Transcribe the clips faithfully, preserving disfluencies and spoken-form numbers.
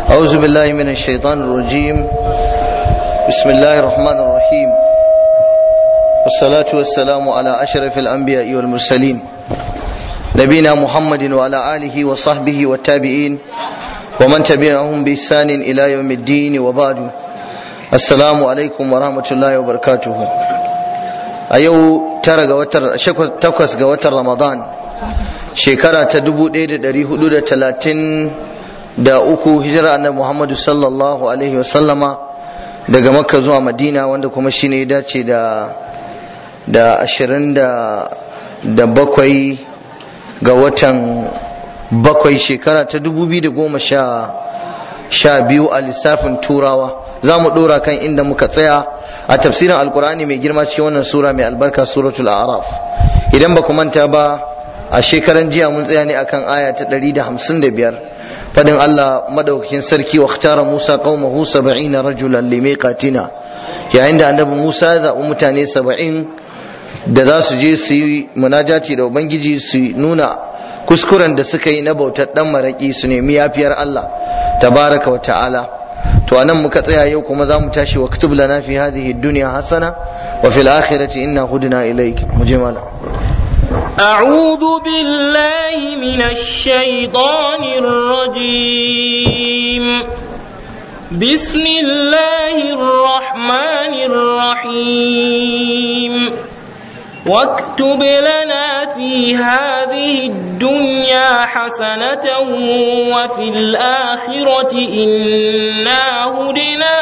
أعوذ بالله من الشيطان الرجيم. بسم الله الرحمن الرحيم. والصلاة والسلام على أشرف الأنبياء والمرسلين نبينا محمد وعلى آله وصحبه والتابعين ومن تبعهم بإحسان إلى يوم الدين وبعد. السلام عليكم ورحمة الله وبركاته. أيو ترى وتر شكو تقص وتر رمضان شكرا تدبو دير دري حدود ثلاثين da uku hijira annabi Muhammadu sallallahu alaihi wasallama daga Makka zuwa Madina, wanda kuma shine ya dace da da ashirin da da bakwai ga watan bakwai shekara ta dubu biyu da goma sha sha biyu a lissafin turawa. Za mu dora kan inda muka tsaya a tafsirin alkur'ani mai girma cikin wannan sura mai albarka, suratul a'raf. Idan ba ku manta ba, a shekaran jiya mun tsaya ne akan aya ta ɗari da hamsin da biyar, fadin Allah madaukakin sarki, wa ikhtara Musa qaumahu sab'ina rajulan limiqatina, yayin da annabi Musa ya zaɓi mutane saba'in da za su je su yi munajati da ubangiji, su nuna kuskuren da suka yi na bautar dan maraki, su nemi yafiyar Allah tabaraka wa ta'ala. to anan muka tsaya, yau kuma za mu tashi wa kutub lana fi hadhihi dunya hasana wa fil akhirati inna hudna ilayk. mujmala أعوذ بالله من الشيطان الرجيم. بسم الله الرحمن الرحيم. واكتب لنا في هذه الدنيا حسنة وفي الآخرة إنا هدنا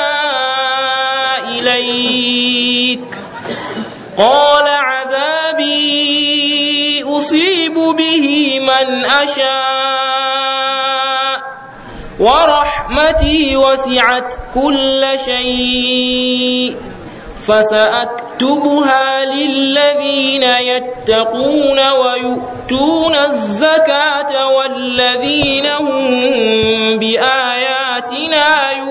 إليك. قال عذابي أصيب به من أشاء ورحمتي وسعت كل شيء فسأكتبها للذين يتقون ويؤتون الزكاة والذين هم بآياتنا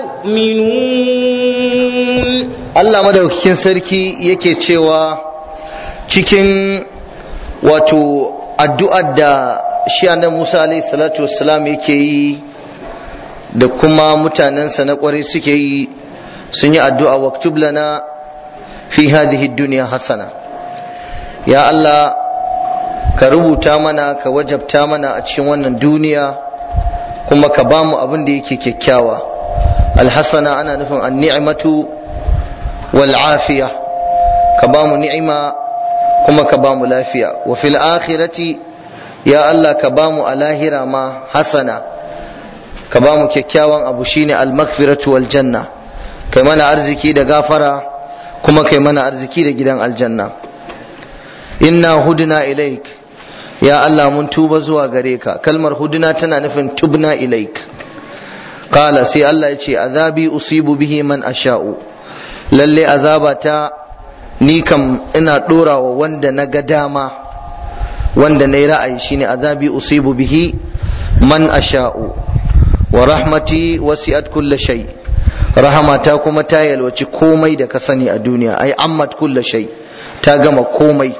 يؤمنون. Allah madaukakin sarki yake cewa cikin wato addu'ar da shi annabi Musa alaihi salatu wassalam yake yi da kuma mutanensa na kwarai suke yi, sun yi addu'a waktub lana fi hadhihi dunya hasana, ya Allah ka rubuta mana, ka wajabta mana a cikin wannan duniya, kuma ka bamu abin da yake kyakkyawa. Alhasana ana nufin an-ni'matu wal afiya, ka bamu ni'ima kuma ka bamu lafiya. Wa fil akhirati, ya Allah ka bamu a lahira ma hasana, ka bamu kyakkyawan abu, shine al-maghfiratu wal janna, kai mana arziki da gafara kuma kai mana arziki da gidan aljanna. Inna hudna ilaik, ya Allah mun tuba zuwa gare ka. Kalmar hudna tana nufin tubna ilaik. Qala, sai Allah ya ce, azabi usibu bihi man asha'u, lalle azabata ni kam ina dora wa wanda na ga dama, wanda na yi ra'ayi, shine azabi usibu bihi man asha'u wa rahmati wasi'at kulla shay, rahamata kuma ta yalwaci komai da ka sani a duniya, ai ammat kulla shay, ta gama komai.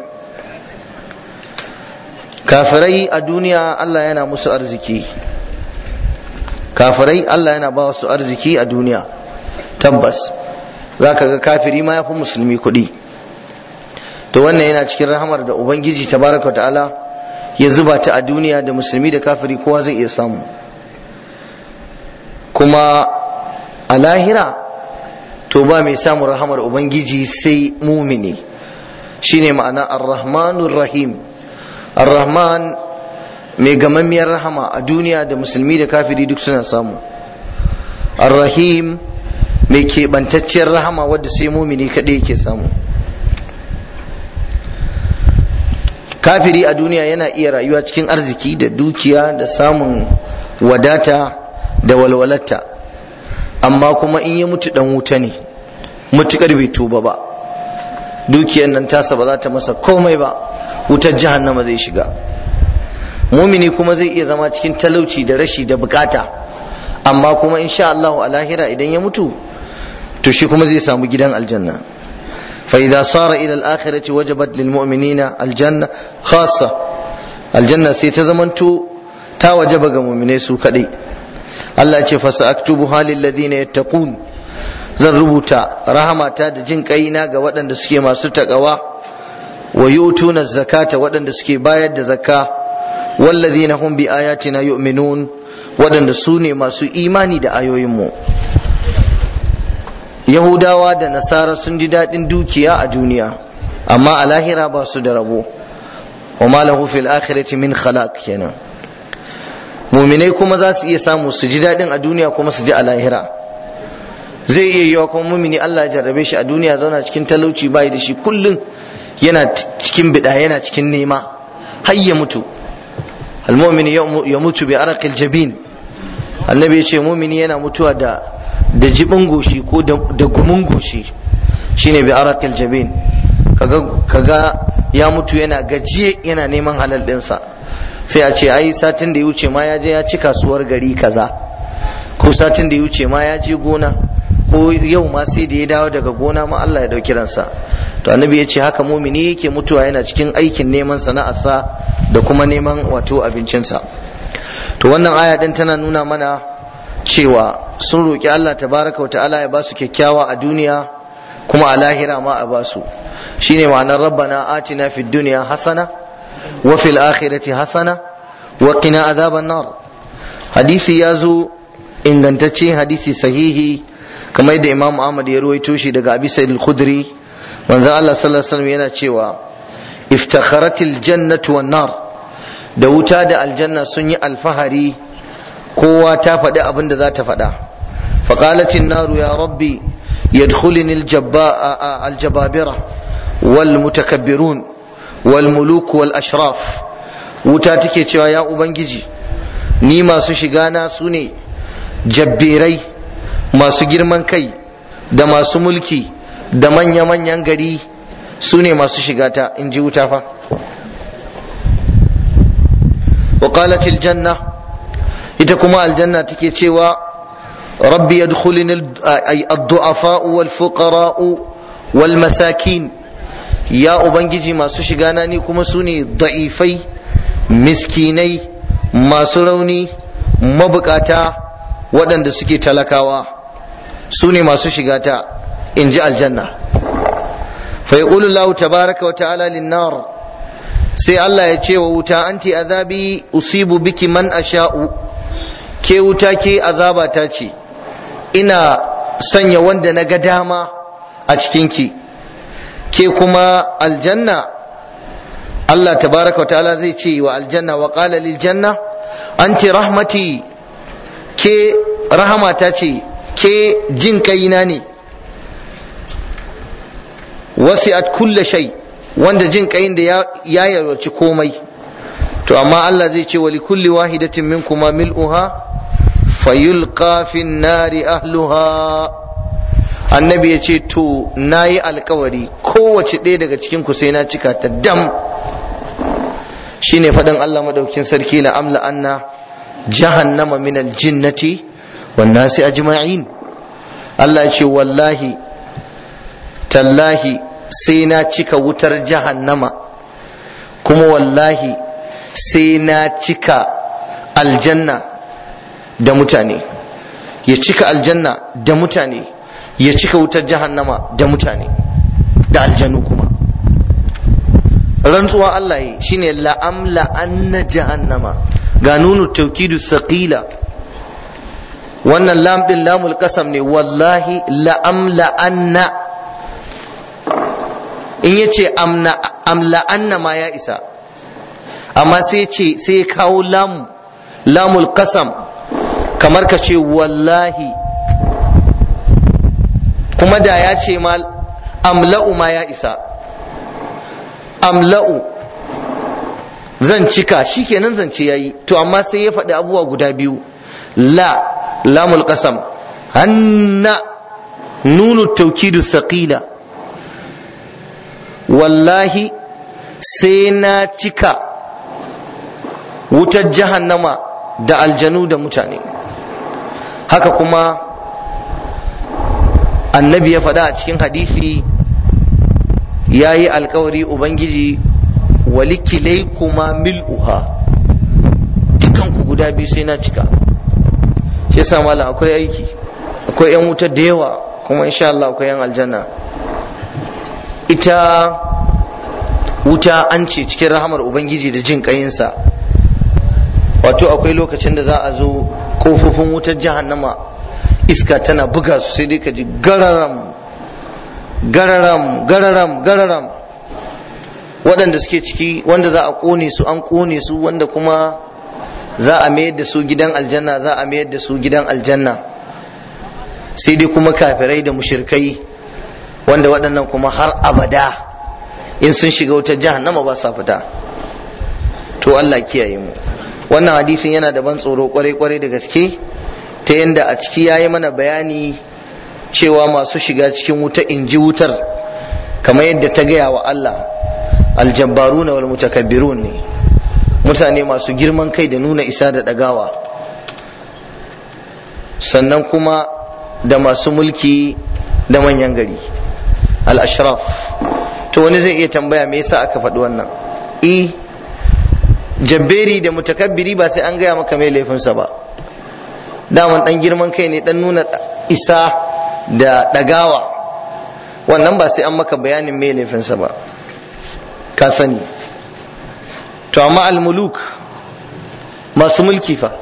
Kafirai a duniya Allah yana musu arziki, kafirai Allah yana ba su arziki a duniya, tabbas zaka ga kafiri ma yafi musulmi kuɗi. To wannan yana cikin rahamar da ubangiji tabaraka ta'ala ya zuba ta a duniya, da musulmi da kafiri kowa zai iya samu. Kuma a lahira to ba mai samun rahamar ubangiji sai mumini, shine ma'ana ar-rahmanur rahim. Ar-rahman mai gamammiyar rahama a duniya, da musulmi da kafiri duk suna samu. Ar-rahim mai keɓantacciyar rahama wadda sai mumini kaɗai yake samu. Kafiri a duniya yana iya rayuwa cikin arziki da dukiya da samun wadata da walwalata, amma kuma in ya mutu dan wuta ne, mutukar bai tuba ba, dukiyar nan tasa ba za ta masa komai ba, wutar jahannama zai shiga. Mumini kuma zai iya zama cikin talauci da rashi da bukata, amma kuma insha Allah a lahira idan ya mutu to shi kuma zai samu gidan aljanna. fa idza sara ila al-akhirati wajabat lil mu'minina aljanna khassa, aljanna sai ta zamanto ta wajaba ga mu'minai su kadai. Allah ce fasa aktubu halin ladina yattaqun, zan rubuta rahamata da jin kaina ga waɗanda suke masu takawa, wa yutuna zakata waɗanda suke bayar da zakka, walladhina hum bi ayatina yu'minun waɗanda su ne masu imani da ayoyinmu. Yahudawa da Nasara sun ji daɗin dukiya a duniya, amma a lahira ba su da rabo. wa ma lahu fil akhirati min khalaq kenan. Muminai kuma za su iya samu su ji daɗin a duniya kuma su ji a lahira. Zai iya yiwa kuma mumini Allah ya jarrabe shi a duniya, zauna cikin talauci bai da shi, kullum yana cikin bida, yana cikin nema har ya mutu. Al-mu'min ya mutu bi araqil jabin. Annabi ya ce mumini yana mutuwa da da jibin goshi ko da gumin goshi, shine bi araqil jabin. Kaga kaga ya mutu yana gajiye, yana neman halal ɗinsa. Sai a ce ai satin da ya wuce ma ya je ya ci kasuwar gari kaza, ko satin da ya wuce ma ya je gona, ko yau ma sai da ya dawo daga gona ma Allah ya dauki ransa. To annabi ya ce haka mumini yake mutuwa yana cikin aikin neman sana'arsa da kuma neman wato abincinsa. To wannan aya din tana nuna mana cewa sun roki Allah tabaraka wa ta'ala ya ba su kyakkyawa a duniya kuma a lahira ma a ba su. Shine ma'anar rabbana atina fid dunya hasana wa fil akhirati hasana wa qina adhaban nar. Hadisi ya zo ingantacce, hadisi sahihi kamar yadda Imam Ahmad ya ruwaito shi daga Abi Sa'id al-Khudri, manzo Allah sallallahu alaihi wasallam yana cewa iftakharatil jannatu wan nar, da wuta da aljanna sun yi alfahari, kowa ta faɗi abin da za ta faɗa. Faqalatin naru ya rabbi yadkhuluni al-jabbabira wal mutakabbirun wal muluk wal ashraf. Wuta take cewa ya ubangiji, ni masu shiga na su ne jabbirai, masu girman kai da masu mulki da manya-manyan gari, su ne masu shiga ta, in ji wuta fa. wa qalatil janna, ita kuma aljanna take cewa rabbi yadkhuluni ad-du'afa'u wal fuqara'u wal masakin, ya ubangiji masu shiga na ni kuma su ne da'ifai, miskinai, masu rauni, mabukata, waɗanda suke talakawa, su ne masu shiga ta, in ji aljanna. fa yaqulu Allah tabaraka wa ta'ala lin-nar, sai Allah ya ce wa wuta anti azabi usibu biki man asha'u, ke wuta ke azaba ta ce, ina sanya wanda na ga dama a cikinki. Ke kuma aljanna, Allah tabaraka wa ta'ala zai ce wa aljanna wa qala lil janna anti rahmati, ke rahamata ce, ke jin kaina ne. wasi'at kulla shay, wanda jin kain da ya yarwaci komai. To amma Allah zai ce wa li kulli wahidatin minkuma mil'uha fayulqa fin nari ahluha. Annabi ya ce to nayi alkawari kowace ɗaya daga cikin ku sai na cika ta dam. Shine faɗin Allah madaukin sarki la amla anna jahannama min aljinnati wan nasi ajma'in. Allah ya ce wallahi tallahi sai na cika wutar jahannama, kuma wallahi sai na cika aljanna da mutane, ya cika aljanna da mutane, ya cika wutar jahannama da mutane da aljanu kuma. Rantsuwa Allah yi shine la'amla anna jahannama, ga nunu taukidu saqila, wannan lam din lamul qasam ne, wallahi la'amla anna. In yace amna amla anna ma ya isa, amma sai ce sai kawo lam lamul qasam, kamar ka ce wallahi, kuma da ya ce ma amla'u ma ya isa. Amla'u zan cika, shikenan zance yayi. To amma sai ya faɗi abubuwa guda biyu, la lamul qasam, anna nunu taukidu saqila, wallahi sai na cika wutar jahannama da aljanu da mutane. Haka kuma annabi ya faɗa a cikin hadisi, ya yi alkawari ubangiji walikilai kuma mil'uha, dukanku guda biyu sai na cika. shi yasa malam akwai aiki, akwai yan wuta da yawa, kuma insha Allah akwai yan aljanna. Ita wuta an ce cikin rahamar ubangiji da jin kayinsa, wato akwai lokacin da za a zo kofofin wutar jahannama iska tana buga su sai dai ka ji gararam gararam gararam gararam. Waɗanda suke ciki wanda za a ƙone su an ƙone su, wanda kuma za a mayar da su gidan aljanna za a mayar da su gidan aljanna. Sai dai kuma kafirai da mushrikai wanda waɗannan kuma har abada in sun shiga wutar jahannama ba sa fita. To Allah kiyaye mu. Wannan hadisin yana da ban tsoro kwarai kwarai da gaske, ta yanda a ciki yayi mana bayani cewa masu shiga cikin wuta in ji wutar kamar yadda ta gaya wa Allah, aljabbaruna wal mutakabbirun ne, mutane masu girman kai da nuna isa da dagawa, sannan kuma da masu mulki da manyan gari, al-ashraf. To wani zai iya tambaya me yasa aka faɗi wannan? E, jabberi da mutakabbiri ba sai an gaya maka mai laifinsa ba, daman dan girman kai ne, dan nuna isa da dagawa, wannan ba sai an maka bayanin mai laifinsa ba, ka sani. To amma al-muluk, masu mulki fa,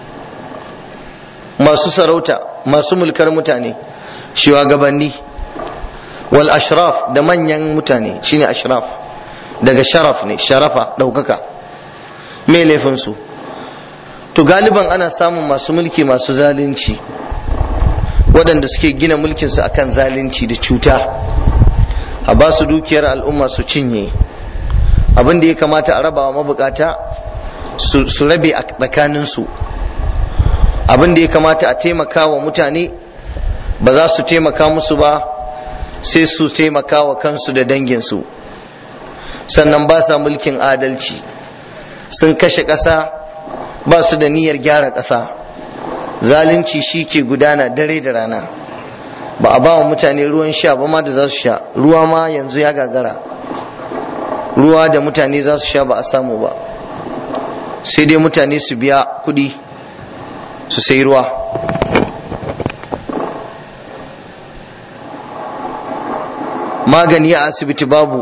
masu sarauta, masu mulkar mutane, shugabanni, wal ashraf da manyan mutane shine ashraf, daga sharaf ne, sharafa daukaka, me laifinsu? To galiban ana samun masu mulki masu zalunci, waɗanda suke gina mulkinsu akan zalunci da cuta, a ba su dukiyar al'umma su cinye, abin da ya kamata a rabawa mabukata su rabe a tsakaninsu, abin da ya kamata a taimaka wa mutane ba za su taimaka musu ba, sai su taimaka wa kansu da danginsu. Sannan ba sa mulkin adalci, sun kashe ƙasa, ba su da niyyar gyara ƙasa, zalunci shi ke gudana dare da rana. Ba a ba wa mutane ruwan sha ba ma da za su sha, ruwa ma yanzu ya gagara, ruwa da mutane za su sha ba a samu ba, sai dai mutane su biya kuɗi su sai ruwa. Magani a asibiti babu,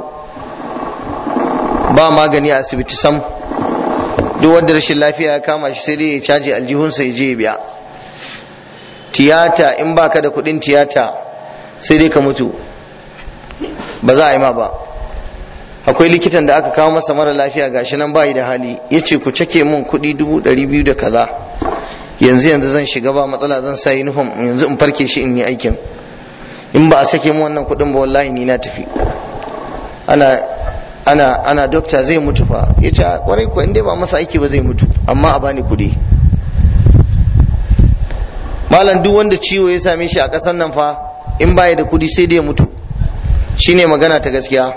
ba magani a asibiti sam, duk wanda rashin lafiya ya kama shi sai dai ya caji aljihunsa ya je ya biya. Tiyata, in baka da kuɗin tiyata sai dai ka mutu, ba za a yi ma ba. Akwai likitan da aka kawo masa mara lafiya gashi nan bayi da hali, ya ce ku cake mun kuɗi dubu ɗari biyu da kaza, yanzu yanzu zan shiga ba matsala, zan sa uniform yanzu in farke shi in yi aikin, in ba a sake mu wannan kuɗin ba wallahi ni na tafi. ana ana ana dokta zai mutu fa, ya ce kwarai ko inda ba masa aiki ba zai mutu, amma a bani kuɗi. Malam duk wanda ciwo ya same shi a ƙasar nan fa, in baya da kuɗi sai dai ya mutu, shine magana ta gaskiya.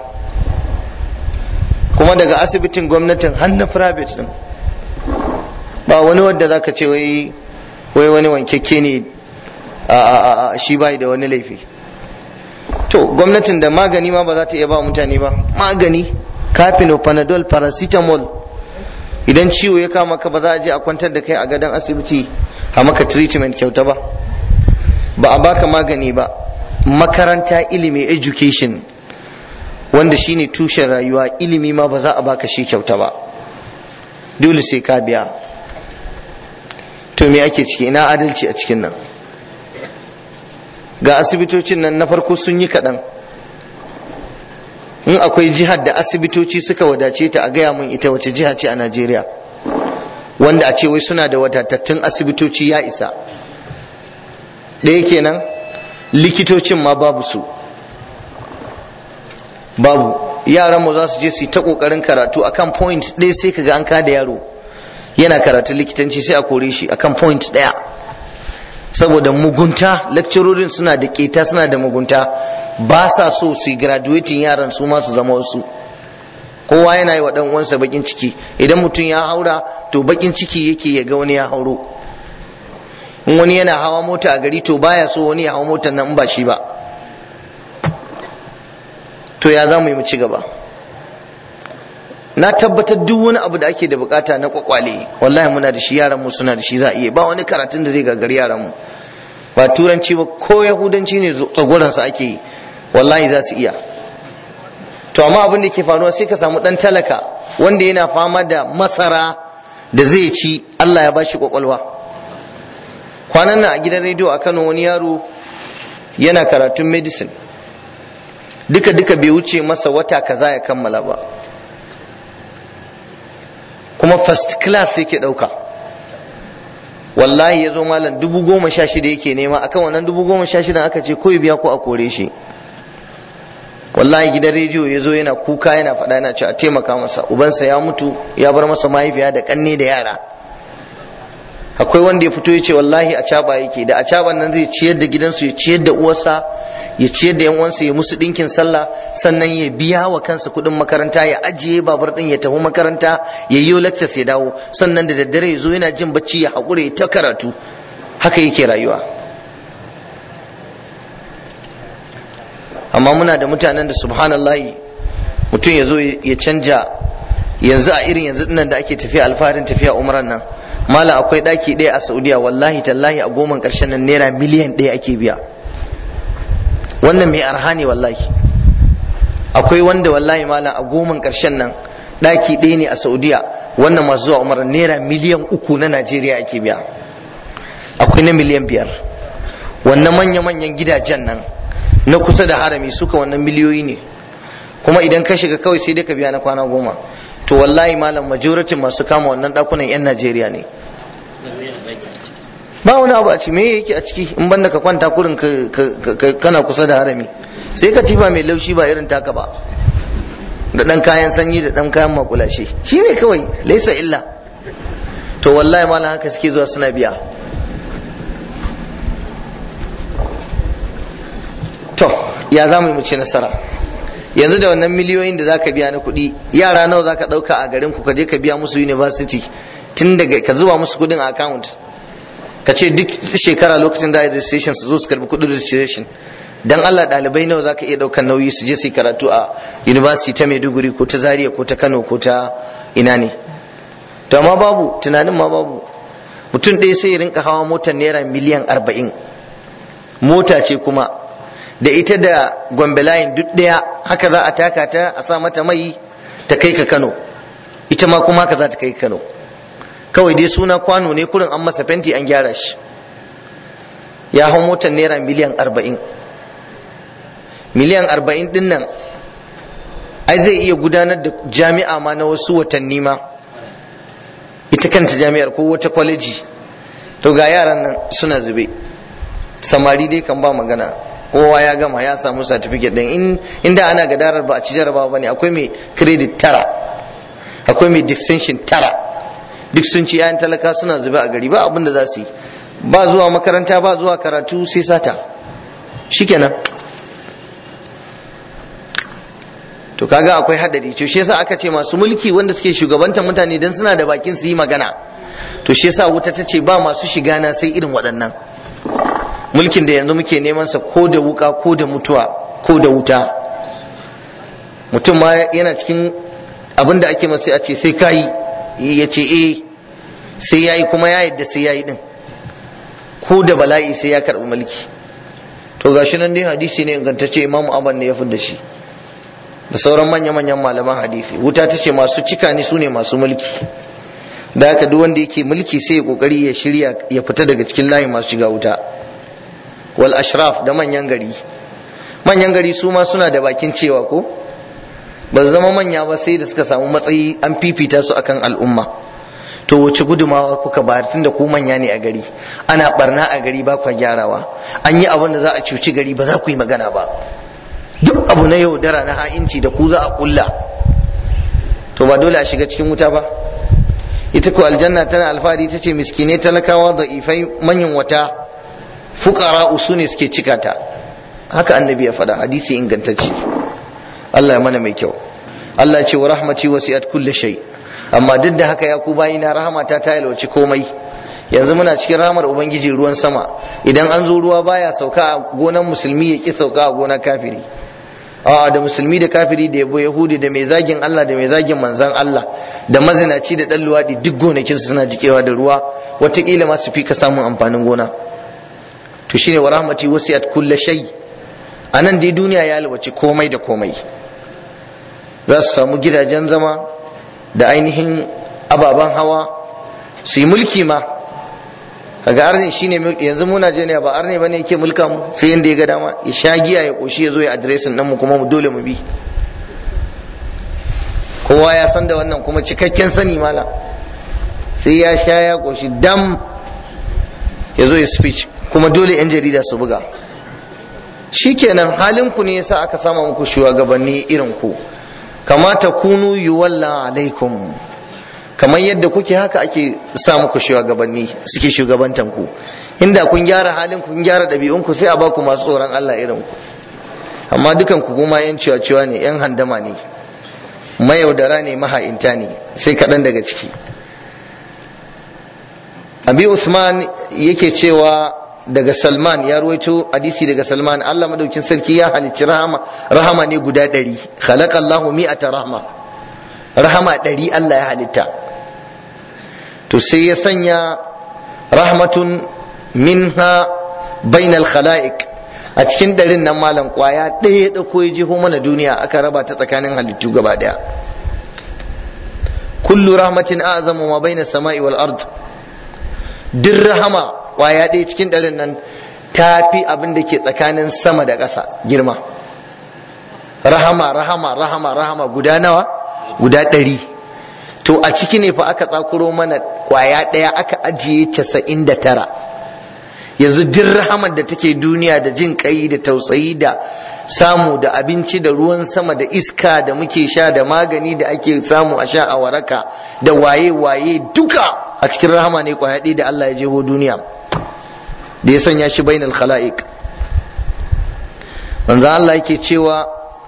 Kuma daga asibitin gwamnatin har na private din, ba wani wanda zaka ce wai wai wani wankekke ne a shi bai da wani laifi. To gwamnatin da magani ma ba za ta iya ba mutane ba, magani kafino, panadol, paracetamol, idan ciwo ya kama ka ba za a je a kwantar da kai a gadon asibiti a maka treatment kyauta ba, ba a baka magani ba. Makaranta, ilimi, education, wanda shine tushen rayuwa, ilimi ma ba za a baka shi kyauta ba, dole sai ka biya. To me ake ciki? Ina adalci a cikin nan? Ga asibitocin nan na farko sun yi kaɗan. In akwai jihar da asibitoci suka wadace ta, a gaya mun ita wace jiha ce a Najeriya, wanda a ce wai suna da wadatattun asibitoci ya isa. Ɗaya kenan. Likitocin ma babu su, babu. Yaran mu za su je su yi ta kokarin karatu akan point ɗaya, sai kaga an kada yaro yana karatun likitanci sai a kore shi akan point ɗaya, saboda mugunta. Lecturorin suna da keta, suna da mugunta, ba sa so su graduating yaran su ma su zama wasu. Kowa yana yi wa dan uwansa bakin ciki, idan mutum ya haura to bakin ciki yake ya ga wani ya hauro. In wani yana hawa mota a gari to baya so wani ya hawa motar nan in ba shi ba. To ya za mu yi mu ci gaba? na tabbatar duk wani abu da ake da bukata na kwakwale wallahi muna da shi, yaran mu suna da shi, za a iya ba wani karatun da zai gagari yaran mu, ba turanci ba ko yahudanci ne tsagoran sa ake yi, wallahi za su iya. To amma abin da ke faruwa sai ka samu dan talaka wanda yana fama da masara da zai ci, Allah ya bashi kwakwalwa. Kwanan nan a gidan rediyo a Kano wani yaro yana karatun medicine, duka duka bai wuce masa wata kaza ya kammala ba, kuma first class yake dauka. Wallahi ya zo malam dubu goma sha shida yake nema, akan wannan dubu goma sha shida aka ce ko ya biya ko a kore shi. Wallahi gidan rediyo ya zo yana kuka yana faɗa yana ce a taimaka masa, ubansa ya mutu ya bar masa mahaifiya da kanne da yara. Akwai wanda ya fito ya ce wallahi a caba yake, da a caban nan zai ciyar da gidansu, ya ciyar da uwarsa, ya ciyar da yan uwansa, ya musu dinkin sallah, sannan ya biya wa kansa kuɗin makaranta, ya ajiye babur din ya tafi makaranta, ya yi lectures ya dawo, sannan da daddare ya zo yana jin bacci ya haƙura ya ta karatu. Haka yake rayuwa. Amma muna da mutanen da subhanallahi mutum ya zo ya canja, yanzu a irin yanzu dinnan da ake tafiya alfaharin tafiya umran nan, mala akwai daki ɗaya a Saudiya wallahi tallahi a goman ƙarshen nan naira miliyan ɗaya ake biya. Wannan mai arha ne wallahi. Akwai wanda wallahi mala a goman ƙarshen nan daki ɗaya ne a Saudiya, wannan masu zuwa umra naira miliyan uku na Najeriya ake biya. Akwai na miliyan biyar. Wannan manya-manyan gidajen nan na kusa da harami suka wannan miliyoyi ne, kuma idan ka shiga kawai sai dai ka biya na kwana goma. To wallahi malam majority masu kama wannan dakunan yan Najeriya ne. Ba wani abu a ciki, me yake a ciki in banda ka kwanta kurin kana kusa da harami, sai ka tifa mai laushi ba irin taka ba, da dan kayan sanyi da dan kayan makulashe, shine kawai, laisa illa. To wallahi malam haka suke zuwa suna biya. To ya za mu ci nasara yanzu da wannan miliyoyin da zaka biya na kuɗi? Yara nawa zaka ɗauka a garin ku ka je ka biya musu university, tun daga ka zuba musu kuɗin a account, ka ce duk shekara lokacin da registration su zo su karbi kuɗin registration. Dan Allah ɗalibai nawa zaka iya ɗaukan nauyi su je su yi karatu a university ta Maiduguri ko ta Zaria ko ta Kano ko ta ina ne? To amma babu tunanin, ma babu. Mutum ɗaya sai ya rinka hawa motar naira miliyan arba'in, mota ce kuma da ita da Gombe line duk daya, haka za a taka ta a sa mata mai ta kai ka Kano, ita ma kuma haka za ta kai Kano, kawai dai suna kwano ne kurin an masa fenti an gyara shi. Ya hau motar naira miliyan arba'in. Miliyan arba'in din nan ai zai iya gudanar da jami'a ma na wasu watanni ma, ita kanta jami'ar ko wata kwaleji. To ga yaran nan suna zube, samari dai kan ba magana, kowa ya gama ya samu certificate din. Inda ana gadarar ba a ci jarabawa bane, akwai mai credit tara, akwai mai distinction tara, duk sun ci yayan talaka suna zube a gari, ba abin da za su yi, ba zuwa makaranta ba zuwa karatu sai sata, shikenan. To kaga akwai hadari. To shi yasa aka ce masu mulki wanda suke shugabantar mutane dan suna da bakin su yi magana, to shi yasa wuta ta ce ba masu shiga na sai irin waɗannan. Mulkin da yanzu muke neman sa ko da wuka ko da mutuwa ko da wuta, mutum ma yana cikin abin da ake masa a ce sai kayi, ya ce eh sai yayi, kuma ya yadda sai yayi din, ko da bala'i sai ya karɓi mulki. To gashi nan dai hadisi ne ingantacce, Imam Ahmad ne ya fi da shi da sauran manya-manyan malaman hadisi. Wuta ta ce masu cika ne su ne masu mulki, da haka duk wanda yake mulki sai ya kokari ya shirya ya fita daga cikin layin masu shiga wuta. Wal ashraf, da manyan gari. Manyan gari su ma suna da bakin cewa ko ba su zama manya ba sai da suka samu matsayi an fifita su akan al'umma. To wace gudumawa kuka bayar tunda ku manya ne a gari, ana barna a gari ba ku gyarawa, an yi abin da za a cuci gari ba za ku yi magana ba, duk abu na yaudara na ha'inci da ku za a kulla, to ba dole a shiga cikin wuta ba? Ita ko aljanna tana alfahari ta ce miskinai, talakawa, da'ifai, manyan wata, fuqara su ne suke cika ta. Haka annabi ya faɗa, hadisi ingantacce. Allah ya mana mai kyau. Allah ya ce wa rahmati wasi'at kulli shay. Amma duk da haka ya ku bayina, rahmata ta yalwaci komai. Yanzu muna cikin rahmar ubangiji, ruwan sama, idan an zo ruwa baya sauka a gonan musulmi ya ki sauka a gonar kafiri. a da musulmi da kafiri da yabo yahudi da mai zagin Allah da mai zagin manzan Allah da mazinaci da dan luwadi duk gonakinsu suna jikewa da ruwa wataƙila ma su fi ka samun amfanin gona. To shine wa rahmati wasi'at kulli shay. Anan dai duniya ya alwaci komai da komai, za su samu gidajen zama da ainihin ababen hawa, su yi mulki ma. Kaga arni shine yanzu mu Najeriya ba arni bane yake mulka mu sai yanda ya ga dama, ya sha giya ya koshi ya zo ya adiresin nan mu kuma mu dole mu bi. Kowa ya san da wannan kuma cikakken sani mala, sai ya sha ya koshi dam ya zo ya speech kuma dole yan jarida su buga. Shikenan halin ku ne yasa aka sama muku shugabanni irin ku, kamata kunu yuwalla alaikum, kamar yadda kuke haka ake sa muku shugabanni suke shugabantan ku. Inda kun gyara halin ku kun gyara ɗabi'un ku sai a baku masu tsoron Allah irin ku. Amma dukan ku kuma yan ciwa-ciwa ne, yan handama ne, mayaudara ne, maha'inta ne, sai kaɗan daga ciki. Abi Usman yake cewa daga Salman, ya ruwaito hadisi daga Salman, Allah madaukin sarki ya halicci rahama rahama ne guda ɗari. Khalaqallahu mi'ata rahma, rahama ɗari Allah ya halitta. To sai ya sanya rahmatun minha bainal khala'iq, a cikin ɗarin nan malam kwaya ɗaya da ko ya jeho mana duniya aka raba ta tsakanin halittu gaba ɗaya. Kullu rahmatin a'zamu ma baina samai wal ard, duk rahama kwaya ɗaya cikin ɗarin nan ta fi abin da ke tsakanin sama da ƙasa girma. Rahama rahama rahama rahama guda nawa? Guda ɗari. To a ciki ne fa aka tsakuro mana kwaya ɗaya aka ajiye casa'in da tara. Yanzu duk rahamar da take duniya da jin kai da tausayi da samu da abinci da ruwan sama da iska da muke sha da magani da ake samu a sha a waraka da waye waye duka a cikin rahama ne kwaya ɗaya da Allah ya jeho duniya, da ya sanya shi bainal khala'iq. manzo Allah yake cewa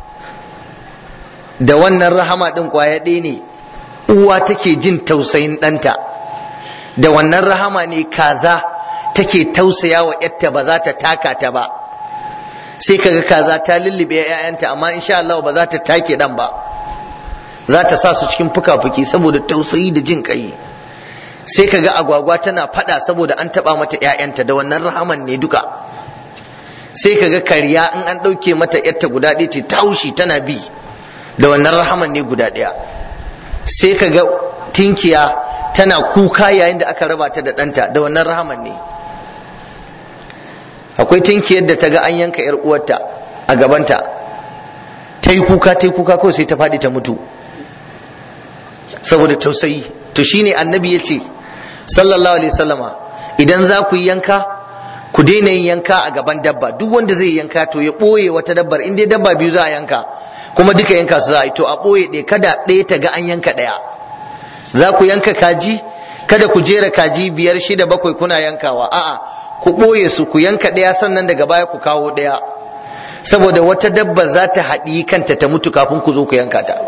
da wannan rahama din kwaya ɗaya ne uwa take jin tausayin ɗanta, da wannan rahama ne kaza take tausaya wa yatta ba za ta taka ta ba. Sai kaga kaza ta lullube ƴaƴanta amma insha Allah ba za ta take dan ba, za ta sa su cikin fuka-fuki saboda tausayi da jin kai. Sai kaga agwagwa tana fada saboda an taba mata ƴaƴanta, da wannan rahaman ne duka. Sai kaga kariya in an dauke mata yatta guda ɗaya ce taushi tana bi, da wannan rahaman ne guda ɗaya. Sai kaga tinkiya tana kuka yayin da aka raba ta da ɗanta, da wannan rahaman ne. Akwai tinkiyar da ta ga an yanka yar uwarta a gabanta, ta yi kuka ta yi kuka kawai sai ta faɗi ta mutu saboda tausayi. To shine annabi ya ce sallallahu alaihi wasallama, idan za ku yi yanka ku daina yin yanka a gaban dabba. Duk wanda zai yanka to ya ɓoye wata dabbar, in dai dabba biyu za a yanka kuma duka yanka su za a yi, to a ɓoye ɗaya, kada ɗaya ta ga an yanka ɗaya. Za ku yanka kaji, kada ku jera kaji biyar shida bakwai kuna yankawa, a'a ku ɓoye su, ku yanka ɗaya sannan daga baya ku kawo ɗaya, saboda wata dabba za ta haɗi kanta ta mutu kafin ku zo ku yanka ta.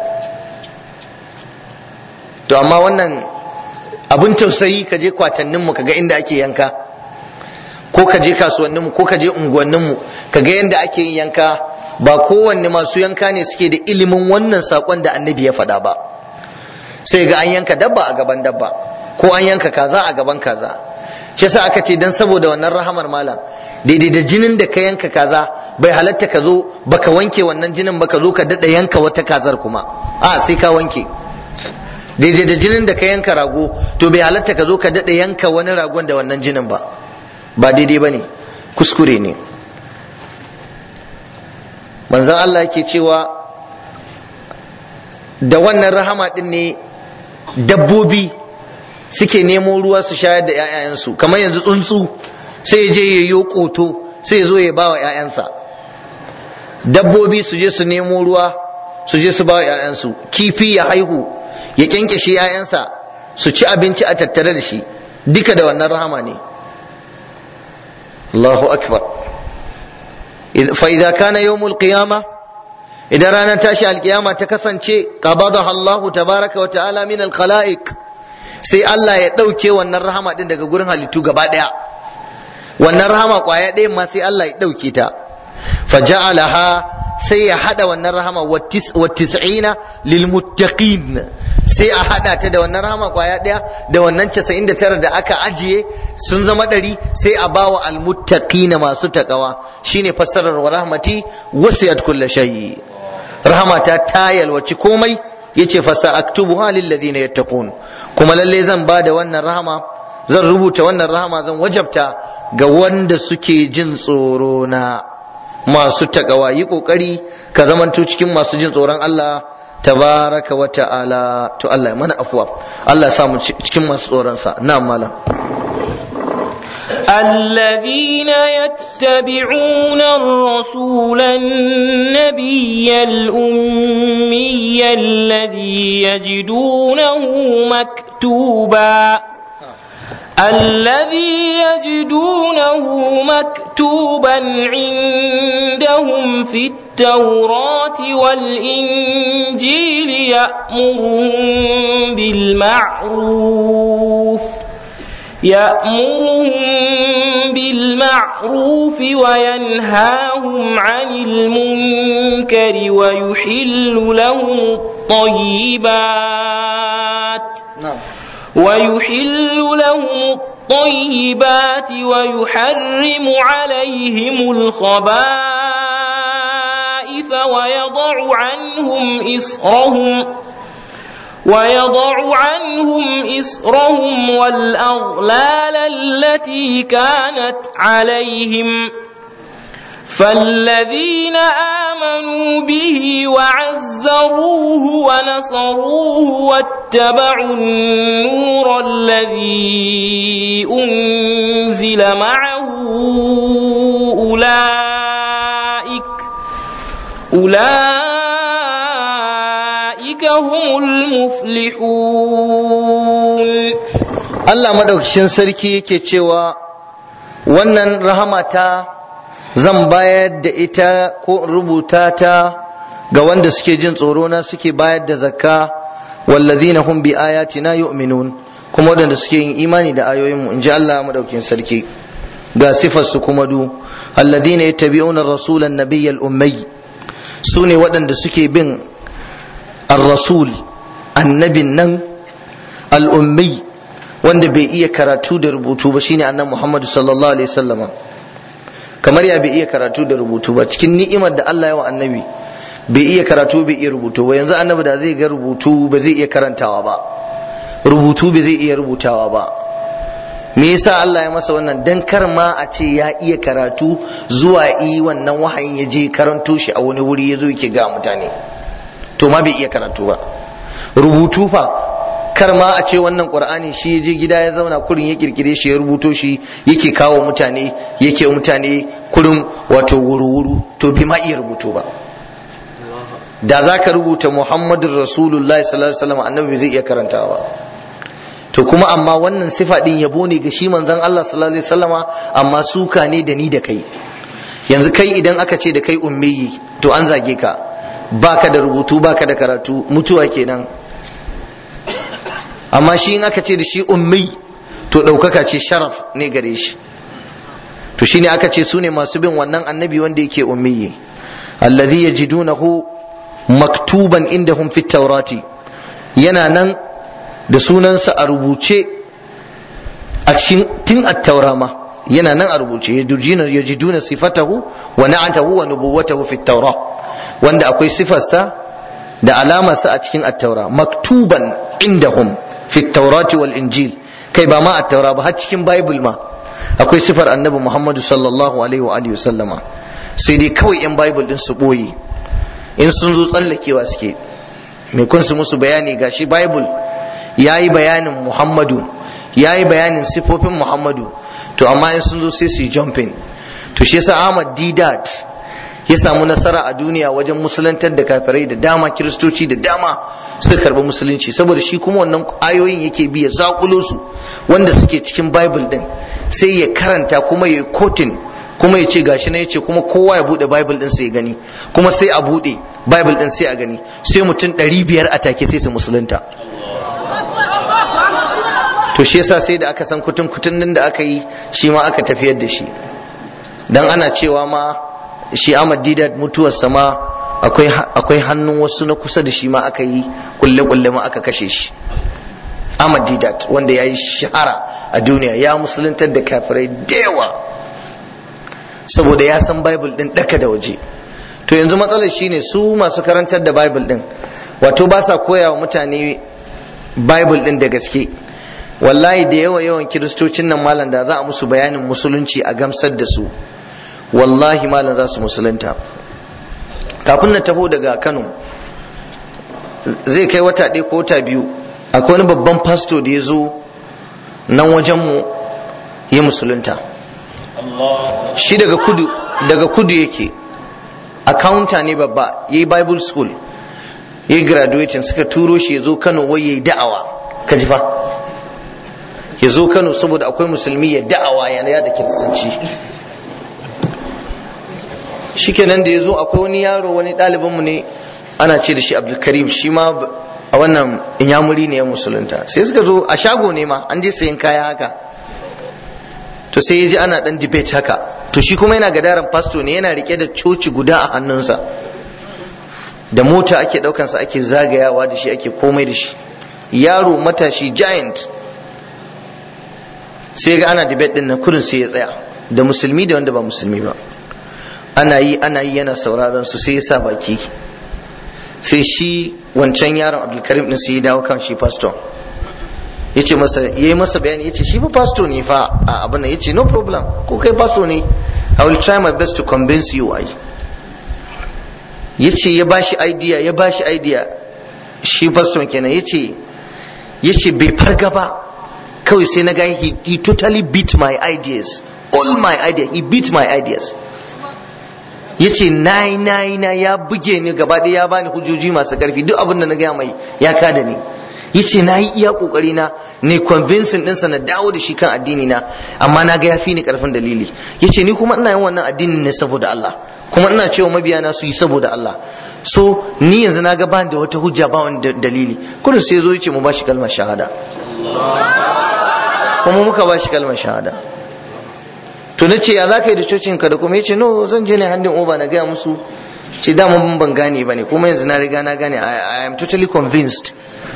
To amma wannan abin tausayi, ka je kwatanninmu ka ga inda ake yanka, ko ka je kasuwanninmu ko ka je unguwanninmu ka ga yadda ake yin yanka. Ba kowanne masu yanka ne suke da ilimin wannan saƙon da annabi ya faɗa ba. Sai ga an yanka dabba a gaban dabba, ko an yanka kaza a gaban kaza. Shi yasa aka ce dan saboda wannan rahamar malam, daidai da jinin da ka yanka kaza bai halatta ka zo baka wanke wannan jinin ba ka zo ka dada yanka wata kazar kuma, a sai ka wanke. Daidai da jinin da ka yanka rago to bai halatta ka zo ka dada yanka wani ragon da wannan jinin ba, ba daidai bane, kuskure ne. Manzon Allah yake cewa da wannan rahama din ne dabbobi suke nemo ruwa su shayar da 'ya'yansu. Kamar yanzu tsuntsu sai ya je ya yi ƙoto sai ya zo ya ba wa 'ya'yansa. Dabbobi su je su nemo ruwa su je su ba wa 'ya'yansu. Kifi ya haihu ya kyankyashe 'ya'yansa su ci abinci a tattare da shi, duka da wannan rahama ne. Allahu akbar. Fa idza kana yawmul qiyamah, idan ranar tashi alkiyama ta kasance, qabadaha Allahu tabaraka wa ta'ala min al-khalaiq, sai Allah ya ɗauke wannan rahama ɗin daga gurin halittu gaba ɗaya. Wannan rahama ƙwaya ɗaya ma sai Allah ya ɗauke ta. Faja'alaha sai ya hada wannan rahama wa tis'ina lil muttaqin, sai a hada ta da wannan rahama kwaya daya da wannan casa'in da tara da aka ajiye sun zama ɗari, sai a bawa al muttaqina masu takawa. Shine fassarar wa rahmati wasi'at kulli shay, rahmata ta yalwaci komai. Yace fa sa'aktubuha lil ladina yattaqun, kuma lalle zan ba da wannan rahama, zan rubuta wannan rahama, zan wajabta ga wanda suke jin tsoro na, masu takawa. Yi kokari ka zamanto cikin masu jin tsoron Allah tabaraka wa ta'ala. To Allah ya mana afuwa, Allah ya samu cikin masu tsoron sa. Na'am malam. الذين يتبعون الرسول النبي الأمي الذي يجدونه مكتوبا الذي يجدونه مكتوبا عندهم في التوراة والإنجيل يأمرهم بالمعروف يأمرهم بالمعروف وينهاهم عن المنكر ويحل لهم الطيبات ويحل لهم الطيبات ويحرم عليهم الخبائث ويضع عنهم إصرهم ويضع عنهم إصرهم والأغلال التي كانت عليهم فالذين آمنوا به وعزروه ونصروه واتبعوا النور الذي أنزل معه أولئك أولئك هم المفلحون. Allah madaukakin sarki yake cewa wannan rahamata zan bayar da ita ko rubuta ta ga wanda suke jin tsoro na, suke bayar da zakka, wallazina hum bi ayatina yu'minun, kuma wadanda suke yin imani da ayoyin mu, inji Allah madaukakin sarki. Ga sifar su kuma du, alladhina yattabi'una ar-rasula an-nabiyya al-ummi, sune wadanda suke bin ar-rasul, annabin nan al-ummi, wanda bai iya karatu da rubutu ba, shine annabi Muhammad sallallahu alaihi wasallam. Kamar ya bai iya karatu da rubutu ba, cikin ni'imar da Allah ya wa annabi, bai iya karatu bai iya rubutu ba. Yanzu annabi da zai ga rubutu ba zai iya karantawa ba, rubutu ba zai iya rubutawa ba. Me yasa Allah ya masa wannan? Dan kar ma a ce ya iya karatu zuwa yi wannan wahayin ya je karanto shi a wani wuri ya zo yake ga mutane, to ma bai iya karatu ba. Rubutu fa kar ma a ce wannan qur'ani shi je gida ya zauna kurin ya kirkire shi ya rubuto shi yake kawo mutane, yake mutane kurin wato wuru-wuru, to bi ma iya rubutu ba. Da za ka rubuta Muhammadur Rasulullah sallallahu alaihi wasallam, annabi zai iya karantawa ba. To kuma amma wannan sifa din yabo ne ga shi manzon Allah sallallahu alaihi wasallama, amma suka ne da ni da kai. Yanzu kai idan aka ce da kai ummiyi, to an zage ka, baka da rubutu baka da karatu, mutuwa kenan. Amma shi in aka ce da shi ummi, to ɗaukaka ce, sharaf ne gare shi. To shine aka ce su ne masu bin wannan annabi wanda yake ummiyi, alladhi yajidunahu maktuban indahum fit tawrati, yana nan da sunansa a rubuce a cikin tun at-taura ma, yana nan a rubuce, yajiduna yajiduna sifatahu wa na'atahu wa nubuwwatahu fit tawra, wanda akwai sifarsa da alamarsa a cikin at-taura, maktuban indahum fi taurati wal injil. Kai ba ma a taura ba, har cikin bible ma akwai sifar annabi Muhammadu sallallahu alaihi wa alihi wasallama, sai dai kawai yan bible din su boye, in sun zo tsallakewa suke, mai kun su musu bayani gashi bible yayi bayanin Muhammadu, yayi bayanin sifofin Muhammadu, to amma in sun zo sai su yi jumping. To shi yasa Ahmad Didat ya samu nasara a duniya wajen musulantar da kafirai da dama, kiristoci da dama suka karbi musulunci, saboda shi kuma wannan ayoyin yake biya zakulo su wanda suke cikin bible din, sai ya karanta kuma ya kotin, kuma ya ce gashi na, ya ce kuma kowa ya bude bible din sai ya gani, kuma sai a bude bible din sai a gani, sai mutum ɗari biyar a take sai su musulunta. To shi yasa sai da aka san kutun kutun din da aka yi, shi ma aka tafiyar da shi. Dan ana cewa ma shi Ahmad Didat mutuwar sama akwai akwai hannun wasu na kusa da shi ma aka yi kulle kulle ma aka kashe shi. Ahmad Didat wanda ya yi shahara a duniya, ya musuluntar da kafirai da yawa saboda ya san Bible din daka da waje. To yanzu matsalar shine su masu karantar da Bible din wato ba sa koya wa mutane Bible din da gaske. Wallahi da yawa yawan kiristocin nan malam da za a musu bayanin musulunci a gamsar da su, wallahi malam za su musulunta. Kafin na taho daga Kano zai kai wata ɗaya ko wata biyu, akwai wani babban pasto da ya zo nan wajenmu ya musulunta. Shi daga kudu daga kudu yake, accountant ne babba, ya yi Bible school, ya yi graduating, suka turo shi ya zo Kano wai ya yi da'awa. Ka ji fa, ya zo Kano saboda akwai musulmi ya da'awa yana yada kiristanci. Shikenan da ya zo akwai wani yaro, wani ɗalibinmu ne ana ce da shi Abdulkarim, shi ma a wannan inyamuri ne ya musulunta. Sai suka zo a shago ne ma, an je sayan kaya haka, to sai ya ji ana dan debate haka, to shi kuma yana gadaran pasto ne, yana rike da coci guda a hannunsa, da mota ake daukansa ake zagayawa da shi, ake komai da shi, yaro matashi giant. Sai ga ana debate din nan, kurin sai ya tsaya, da musulmi da wanda ba musulmi ba, ana yi ana yi yana sauraron su, sai ya sa baki. Sai shi wancan yaron Abdulkarim din sai ya dawo kan shi pastor, yace masa, yayi masa bayani, yace shi fa pastor ne fa a abin nan. Yace no problem, ko kai pastor ne, I will try my best to convince you. Ai yace ya bashi idea, ya bashi idea shi pastor kenan. Yace yace bai farga ba, kawai sai na ga he, he totally beat my ideas, all my ideas, he beat my ideas. Yace nayi nayi na ya buge ni gaba ɗaya, ya bani hujjoji masu ƙarfi, duk abin da na gaya mai ya kada ni. Yace nayi iya kokari na ne convincing ɗinsa na dawo da shi kan addini na, amma na ga ya fi ni ƙarfin dalili. Yace ni kuma ina yin wannan addinin ne saboda Allah, kuma ina cewa mabiya na su yi saboda Allah. So ni yanzu na ga bani da wata hujja, ba wani dalili. Kullum sai zo yace mu ba shi kalmar shahada, kuma muka ba shi kalmar shahada. To na ce ya za ka yi da cocin ka da kuma? Ya ce no, zan je ne handin over na gaya musu, ce dama mun ban gane ba ne, kuma yanzu na riga na gane, I am totally convinced.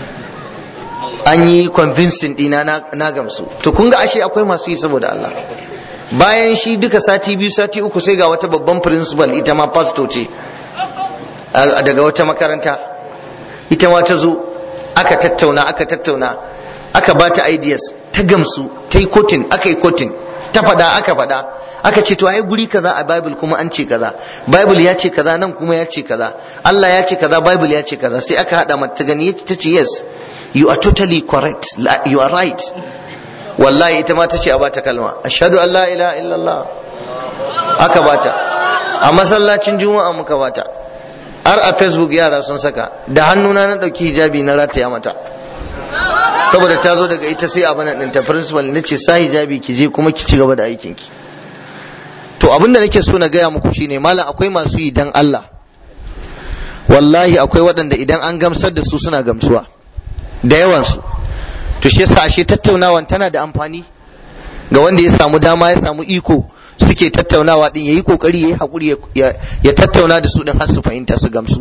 An yi convincing dina na gamsu. To kun ga ashe akwai masu yi saboda Allah. Bayan shi duka sati biyu sati uku sai ga wata babban principal, ita ma pastor ce daga wata makaranta, ita ma ta zo, aka tattauna aka tattauna aka ba ta ideas, ta gamsu, ta yi kotin, aka yi kotin, ta fada aka fada, aka ce to ai guri kaza a Bible kuma an ce kaza, Bible ya ce kaza, nan kuma ya ce kaza, Allah ya ce kaza, Bible ya ce kaza. Sai aka hada mata gani, ta ce yes, you are totally correct, you are right. Wallahi ita ma ta ce a bata kalma, ashhadu an la ilaha illallah, aka bata a masallacin juma'a, muka bata har a Facebook yara sun saka, da hannuna na dauki hijabi na rataya mata, saboda ta zo daga ita sai abin nan ta principal, nace sa hijabi ki je kuma ki ci gaba da aikin ki. To abin da nake so na gaya muku shine malam, akwai masu yi dan Allah, wallahi akwai waɗanda idan an gamsar da su suna gamsuwa da yawan su. To shi yasa ashe tattaunawan tana da amfani ga wanda ya samu dama, ya samu iko, suke tattaunawa din, yayi kokari yayi hakuri ya tattauna da su din har su fahimta, su gamsu.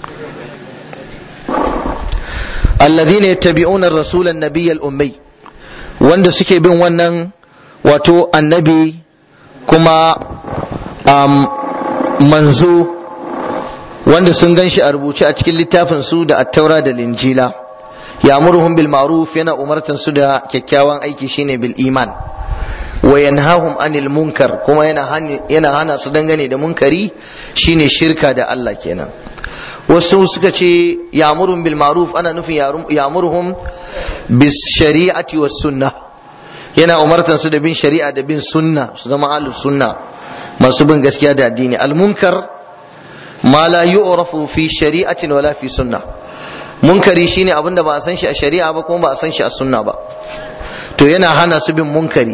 alladhina yattabi'una ar-rasul an-nabiy al-ummi, wanda suke bin wannan wato annabi kuma um, manzo wanda sun ganshi a rubuce a cikin littafin su da at-taura da linjila. ya'muruhum bil ma'ruf, yana umartan su da kyakkyawan aiki shine bil iman, wa yanhahum anil munkar, kuma yana yana hana su dangane da munkari shine shirka da Allah kenan. wasu suka ce ya'muruhum bil ma'ruf ana nufin ya'muruhum bis shari'ati was sunnah, yana umartan su da bin shari'a da bin sunna, su zama ahlus sunna, masu bin gaskiya da addini. al munkar ma la yu'rafu fi shari'atin wala fi sunnah, munkari shine abinda ba a san shi a shari'a ba kuma ba a san shi a sunna ba, to yana hana su bin munkari.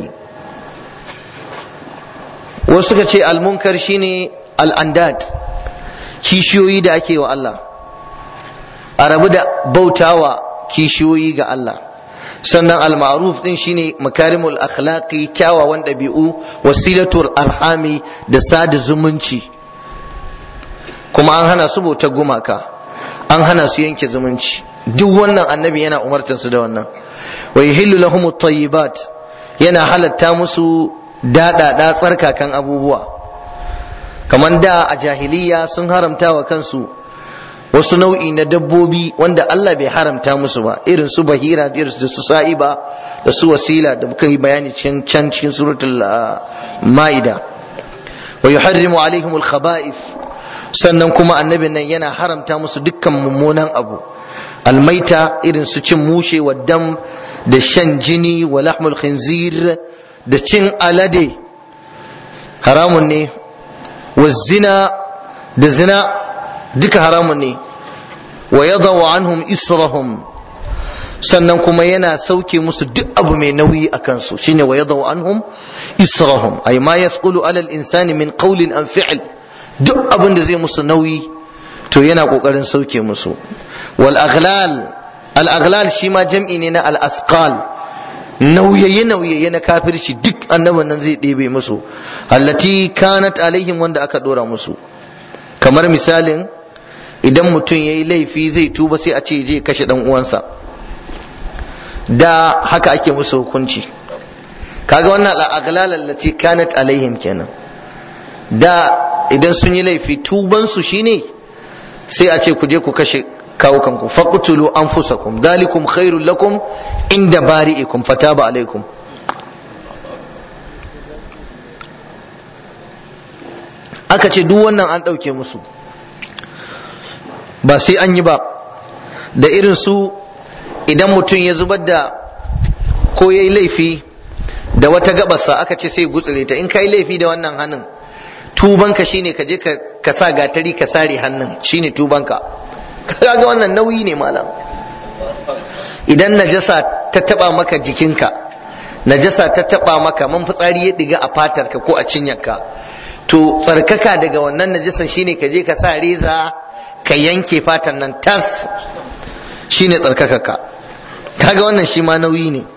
wasu suka ce al munkar shine al andad, kishiyoyi da ake wa Allah, a rabu da bautawa kishiyoyi ga Allah. sannan al-ma'ruf din shine makarimul akhlaqi, kyawawan dabi'u, wasilatul arhami, da sada zumunci, kuma an hana su bautar gumaka, an hana su yanke zumunci. Duk wannan annabi yana umartar su da wannan. Wa yuhillu lahum at-tayyibat, yana halatta musu daɗaɗa tsarkakan abubuwa. Kamar da a jahiliya sun haramta wa kansu wasu nau'i na dabbobi wanda Allah bai haramta musu ba, irin su bahira, irin su sa'iba da su wasila da muka yi bayani cikin can cikin suratul ma'ida. Wa yuharrimu alaihim al-khaba'ith, sannan kuma annabin nan yana haramta musu dukkan mummunan abu. Almaita, irin su cin mushe wa dam da shan jini wa lahmul khinzir da cin alade haramun ne, wa zina da zina duka haramun ne. Wa yadau anhum israhum, sannan kuma yana sauke musu duk abu mai nauyi a kansu, shine wa yadau anhum israhum, ay ma yasqulu ala al-insani min qawlin an fi'l, duk abin da zai musu nauyi to yana kokarin sauke musu. Wal aghlal, al aghlal shi ma jam'i ne na al asqal, nauyaye nauyaye na kafirci duk annabin nan zai ɗebe musu, allati kanat alaihim, wanda aka dora musu. Kamar misalin idan mutum yayi laifi zai tuba sai a ce je kashe dan uwansa, da haka ake musu hukunci. Kaga wannan al aghlal allati kanat alaihim kenan. Da idan sun yi laifi tuban su shine sai a ce ku je ku kashe kawo kanku, faqtulu anfusakum dhalikum khairul lakum inda bari'ikum fataba alaikum. Aka ce duk wannan an ɗauke musu, ba sai an yi ba. Da irin su idan mutum ya zubar da ko ya yi laifi da wata gabarsa, aka ce sai gutsire ta. In ka yi laifi da wannan hannun, tubanka shine ka je ka sa gatari ka sare hannun, shine tubanka. Kaga wannan nauyi ne malam. Idan najasa ta taba maka jikinka, najasa ta taba maka, man fitsari ya diga a fatarka ko a cinyarka, to tsarkaka daga wannan najasan shine ka je ka sa reza ka yanke fatan nan tas, shine tsarkakaka. Kaga wannan shi ma nauyi ne.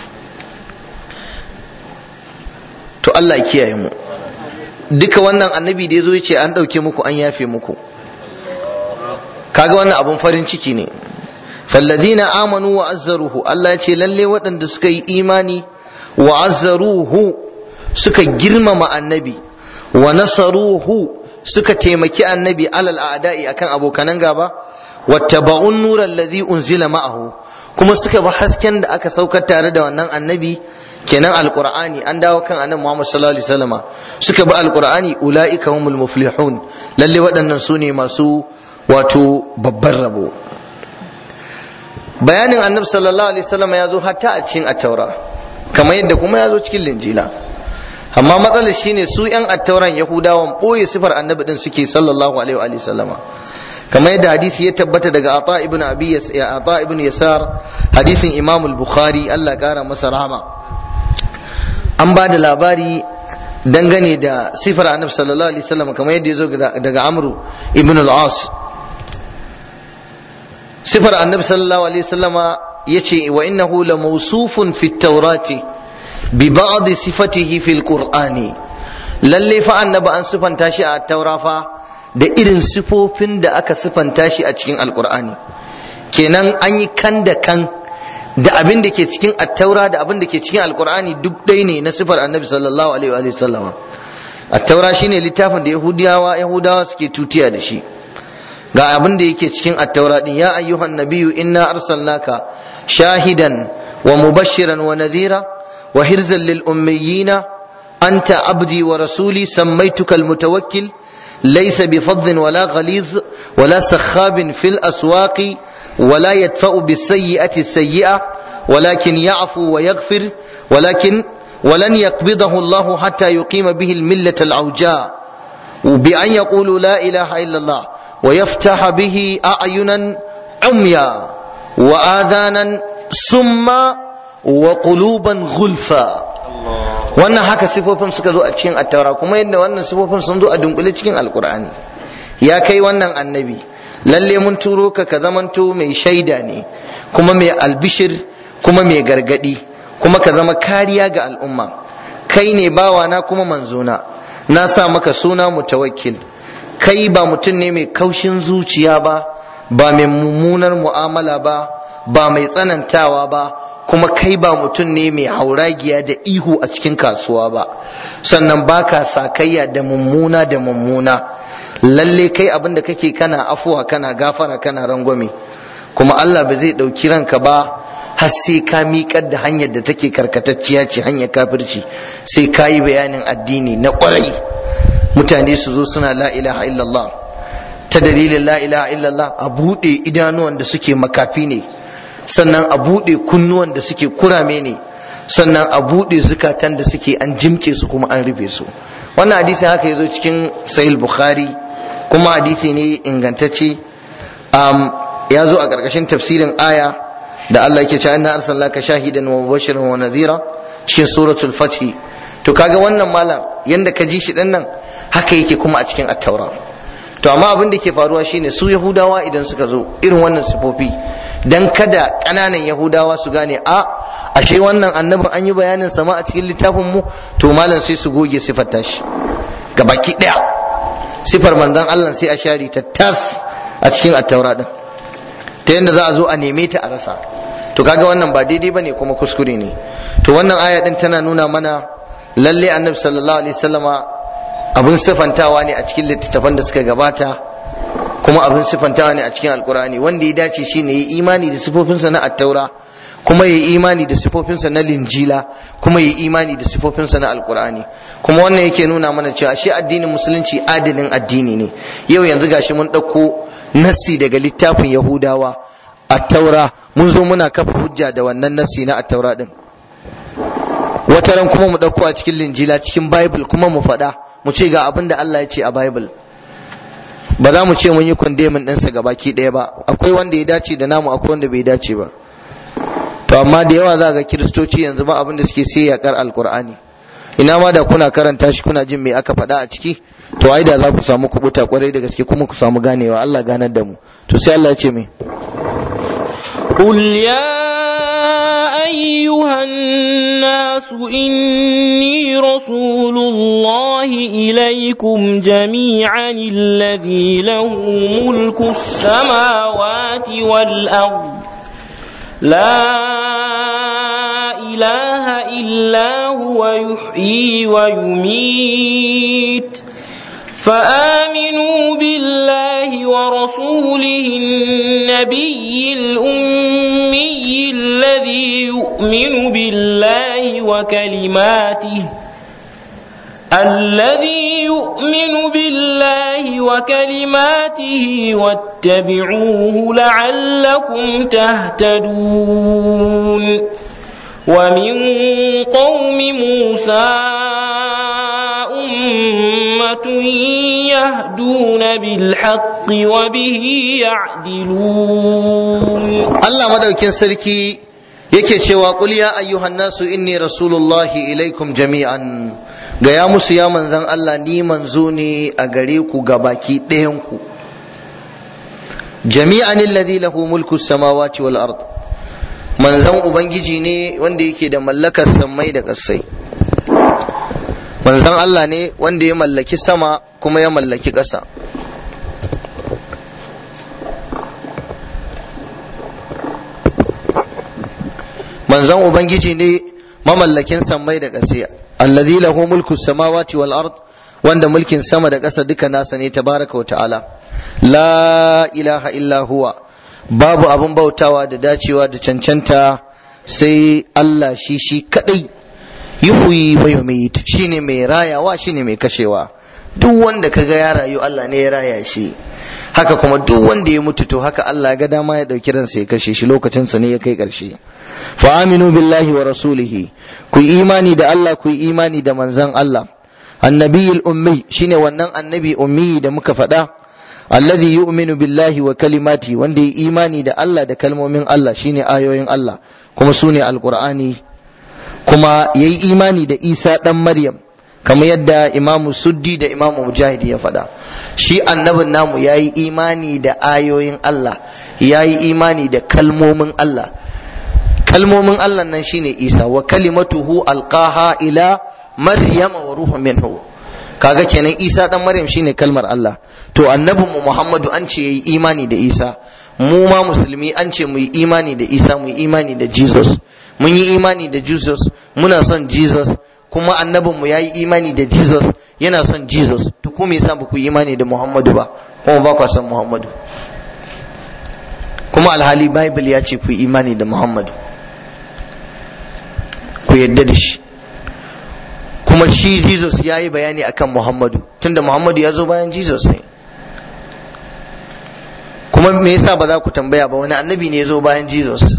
To Allah ya kiyaye mu. Duka wannan annabi da yazo yace an dauke muku, an yafe muku. Kaga wannan abun farin ciki ne. Falladina amanu wa azzaruhu, Allah ya ce lalle waɗanda suka yi imani wa azzaruhu, suka girmama annabi, wa nasaruhu, suka taimaki annabi alal a'da'i akan abokanan gaba, wattaba'un nuran ladhi unzila ma'ahu, kuma suka bi hasken da aka saukar tare da wannan annabi, kenan alqur'ani. An dawo kan annabi Muhammad sallallahu alaihi wasallama, suka bi alqur'ani, ulaika humul muflihun, lalle waɗannan su ne masu wato babban rabo. Bayanin annabi sallallahu alaihi wasallama ya zo hatta a cikin at-taura, kamar yadda kuma ya zo cikin linjila. Amma matsalar shine su yan at-tauran yahudawan boye sifar annabi din suke sallallahu alaihi wa sallama. Kamar yadda hadisi ya tabbata daga Ata ibn Abi Yasar, Ata ibn Yasar, hadisin Imam al-Bukhari, Allah kara masa rahama. An ba da labari dangane da sifar annabi sallallahu alaihi wasallam kamar yadda ya zo daga Amru ibn al-As. Sifar annabi sallallahu alaihi wasallama yace wa innahu la mawsufun fi at-taurati bi ba'd sifatihi fi al-qur'ani, lalle fa annabi an sifanta shi a taura fa da irin sifofin da aka sifanta shi a cikin alqur'ani. Kenan an yi kan da kan da abin da ke cikin at-taura da abin da ke cikin alqur'ani duk dai ne na sifar annabi sallallahu alaihi wa sallama. At-taura shine littafin da yahudawa yahudawa suke tutiya da shi. Ga abin da yake cikin at-taura din, ya ayyuhan nabiyyu inna arsalnaka shahidan wa mubashiran wa nadhira wa hirzan lil ummiyina anta abdi wa rasuli sammaytuka al-mutawakkil laysa bi fadhin wala ghaliz wala sakhabin fil aswaqi wala yadfa'u bis sayyi'ati as-sayyi'a walakin ya'fu wa yaghfir walakin ولن يقبضه الله حتى يقيم به الملة العوجاء بأن يقولوا لا إله إلا الله ويفتح به أعينا عميا وآذانا سما وقلوبا غلفا. wannan haka sifofin suka zo a cikin attaura, kuma yadda wannan sifofin sun zo a dunkule cikin alkur'ani. Ya kai wannan annabi, lalle mun turo ka ka zamanto mai shaida ne, kuma mai albishir, kuma mai gargadi, kuma ka zama kariya ga al'umma. Kai ne bawana kuma manzona, na sa maka suna mutawakkil, kai ba mutum ne mai kaushin zuciya ba, ba mai mummunar mu'amala ba, ba mai tsanantawa ba, kuma kai ba mutum ne mai hauragiya da ihu a cikin kasuwa ba, sannan baka sakayya da mummuna da mummuna. Lalle kai abinda kake kana afuwa, kana gafara, kana rangwame, kuma Allah ba zai ɗauki ranka ba har sai ka miƙar da hanyar da take karkatacciya ce, hanyar kafirci, sai ka yi bayanin addini na ƙwarai, mutane su zo suna la ilaha illallah. Ta dalilin la ilaha illallah a buɗe idanuwan da suke makafi ne, sannan a buɗe kunnuwan da suke kurame ne, sannan a buɗe zukatan da suke an jimce su kuma an rufe su. Wannan hadisi haka ya zo cikin sahih bukhari, kuma hadisi ne ingantacce. um, ya zo a ƙarƙashin tafsirin aya da Allah yake cewa inna arsalnaka shahidan wa mubashiran wa nadhira cikin suratul fath. To kaga wannan malam yanda ka ji shi dan nan haka yake kuma a cikin at-taura. To amma abin da ke faruwa shine su yahudawa idan suka zo irin wannan sifofi, dan kada ƙananan yahudawa su gane a ashe wannan annabin an yi bayanin sama a cikin littafin mu, to malam sai su goge sifar tashi gabaki daya. Sifar manzon Allah sai a share ta tas a cikin at-taura din, ta yadda za a zo a neme ta a rasa. To kaga wannan ba daidai bane kuma kuskure ne. To wannan aya din tana nuna mana lalle annabi sallallahu alaihi wasallama abin sifantawa ne a cikin littattafan da suka gabata, kuma abin sifantawa ne a cikin alkurani. Wanda ya dace shine yi imani da sifofinsa na at-taura, kuma yi imani da sifofinsa na linjila, kuma yi imani da sifofinsa na alkurani. Kuma wannan yake nuna mana cewa shi addinin musulunci adalin addini ne. Yau yanzu gashi mun ɗauko nassi daga littafin yahudawa at-taura, mun zo muna kafa hujja da wannan nassi na at-taura din. Wataran kuma mu ɗauko a cikin linjila, cikin bible, kuma mu faɗa mu ce ga abin da Allah ya ce a bible. Ba za mu ce mun yi condemning ɗinsa gabaki ɗaya ba, akwai wanda ya dace da namu, akwai wanda bai dace ba. To amma da yawa za ga kiristoci yanzu ba abin da suke sai yakar alkur'ani. Ina ma da kuna karanta shi kuna jin me aka faɗa a ciki, to ai da za ku samu kubuta kwarai da gaske, kuma ku samu ganewa. Allah ganar da mu. To sai Allah ya ce me, قل يا أيها الناس إني رسول الله إليكم جميعا الذي له ملك السماوات والأرض لا إله إلا هو يحيي ويميت فآمنوا بالله ورسوله النبي الأمي الذي يؤمن بالله وكلماته الذي يؤمن بالله وكلماته واتبعوه لعلكم تهتدون ومن قوم موسى أمة يهدون بالحق وبه يعدلون. الله مدوكين سركي yake cewa qul ya ayyuhan nasu inni rasulullahi ilaikum jami'an, ga ya musu ya manzan Allah ni manzo ne a gare ku gabaki ɗayan ku. Jami'an alladhi lahu mulku samawati wal ard, manzan ubangiji ne wanda yake da mallakar sammai da ƙasai. Manzan Allah ne wanda ya mallaki sama kuma ya mallaki ƙasa. Manzan ubangiji ne mamallakin sammai da ƙasa, allazi lahu mulku samawati wal ard, wanda mulkin sama da ƙasa duka nasa ne tabaraka wa ta'ala. La ilaha illa huwa, babu abin bautawa da dacewa da cancanta sai Allah shi shi kadai. Yuhyi wa yumit, shine mai rayawa shine mai kashewa. Duk wanda kaga ya rayu Allah ne ya raya shi, haka kuma duk wanda ya mutu to haka Allah ya ga dama ya dauki ransa ya kashe shi, lokacin sa ne ya kai karshe. Fa aminu billahi wa rasulihi, ku imani da Allah, ku imani da manzon Allah. Annabiyul ummi, shine wannan annabi ummi da muka faɗa, alladhi yu'minu billahi wa kalimati, wanda ya imani da Allah da kalmomin Allah, shine ayoyin Allah kuma sune alqur'ani, kuma yayi imani da Isa dan Maryam kamar yadda Imamu Suddi da Imamu Mujahid ya faɗa. Shi annabin namu yayi imani da ayoyin Allah, yayi imani da kalmomin Allah. Kalmomin Allah nan shine Isa, wa kalimatuhu alqaha ila Maryama wa ruhun minhu. kaga kenan Isa dan Maryam shine kalmar Allah. To annabin mu Muhammadu an ce yayi imani da Isa, mu ma musulmi an ce mu yi imani da Isa, mu yi imani da Jesus. Mun yi imani da Jesus, muna son Jesus, kuma annabin mu yayi imani da Jesus, yana son Jesus. To ko me yasa ba ku yi imani da Muhammadu ba, kuma ba ku son Muhammadu? Kuma alhali Bible ya ce ku yi imani da Muhammadu, ku yadda da shi. Kuma shi Jesus ya yi bayani akan Muhammadu, tunda Muhammadu ya zo bayan Jesus ne. Kuma me yasa ba za ku tambaya ba wani annabi ne ya zo bayan Jesus?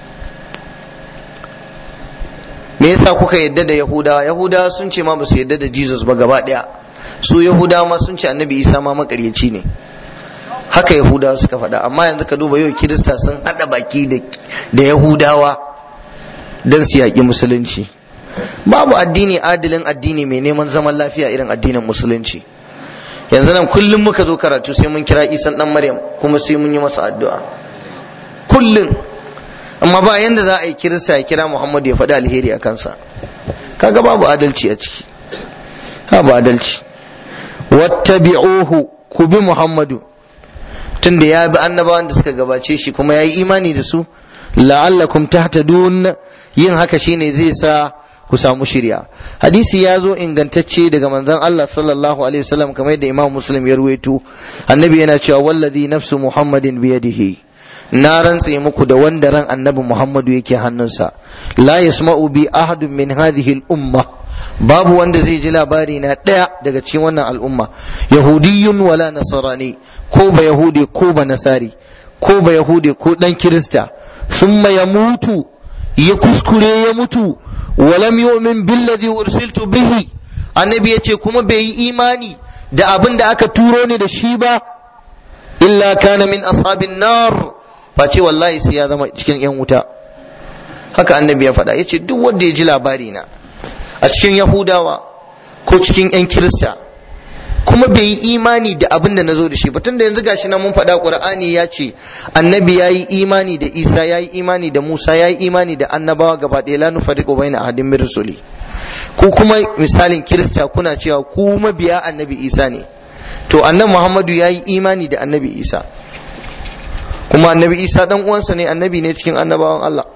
Me yasa kuka yadda da Yahudawa? Yahudawa sun ce ma ba su yadda da Jesus ba gaba daya. Su Yahudawa ma sun ce annabi Isa ma makaryaci ne. Haka Yahudawa suka faɗa. Amma yanzu ka duba yau Kirista sun haɗa baki da Yahudawa don su yaƙi musulunci. Babu addini adilin addini mai neman zaman lafiya irin addinin musulunci. Yanzu nan kullum muka zo karatu sai mun kira Isan dan Maryam, kuma sai mun yi masa addu'a kullum. Amma ba yanda za a yi Kirista ya kira Muhammadu ya faɗi alheri a kansa. Kaga babu adalci a ciki, babu adalci. Wattabi'uhu, ku bi Muhammadu, tunda ya bi annabawan da suka gabace shi kuma ya yi imani da su. La'allakum tahtadun, yin haka shine zai sa ku samu shirya. Hadisi ya zo ingantacce daga manzon Allah sallallahu alaihi wasallam kamar yadda Imam Muslim ya ruwaito. Annabi yana cewa wallazi nafsu Muhammadin biyadihi, na rantse muku da wanda ran annabi Muhammadu yake hannunsa, la yasma'u bi ahadun min hadhihi al-umma, babu wanda zai ji labari na daya daga cikin wannan al'umma, yahudiyyun wala nasrani, ko ba yahudi ko ba nasari, ko ba yahudi ko dan kirista, thumma yamutu, ya kuskure ya mutu, walam yu'min billazi ursiltu bihi, annabi yace kuma bai yi imani da abin da aka turo ni da shi ba, illa kana min ashabin nar, face wallahi sai ya zama cikin yan wuta. Haka annabi ya faɗa, yace duk wanda ya ji labari na a cikin Yahudawa ko cikin yan Kirista kuma bai yi imani da abin da nazo da shi ba, tunda yanzu gashi nan mun faɗa Qur'ani ya ce annabi yayi imani da Isa, yayi imani da Musa, yayi imani da annabawa gaba ɗaya, la nufariqu baina ahadin min rusuli. Ku kuma misalin Kirista kuna cewa ku mabiya annabi Isa ne, to annabi Muhammadu yayi imani da annabi Isa, kuma annabi Isa dan uwansa ne, annabi ne cikin annabawan Allah.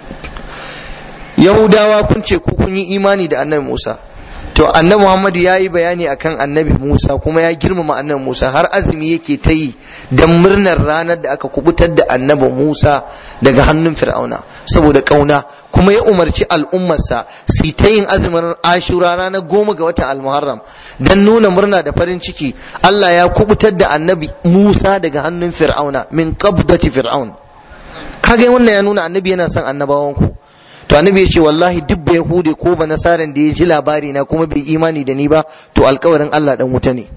Yahudawa kun ce ku kun yi imani da annabi Musa, to annabi Muhammadu ya yi bayani akan annabi Musa, kuma ya girmama annabi Musa, har azumi yake ta yi don murnar ranar da aka kubutar da annabi Musa daga hannun Fir'auna saboda kauna, kuma ya umarci al'ummarsa su ta yin azumin Ashura ranar goma ga watan Al-Muharram don nuna murna da farin ciki Allah ya kubutar da annabi Musa daga hannun Fir'auna, min qabdati Fir'aun. Kaga wannan ya nuna annabi yana son annabawanku. To annabi ya ce wallahi duk ba yahudi ko ba nasaran da ya ji labari na kuma bai imani da ni ba, to alkawarin Allah dan wuta ne.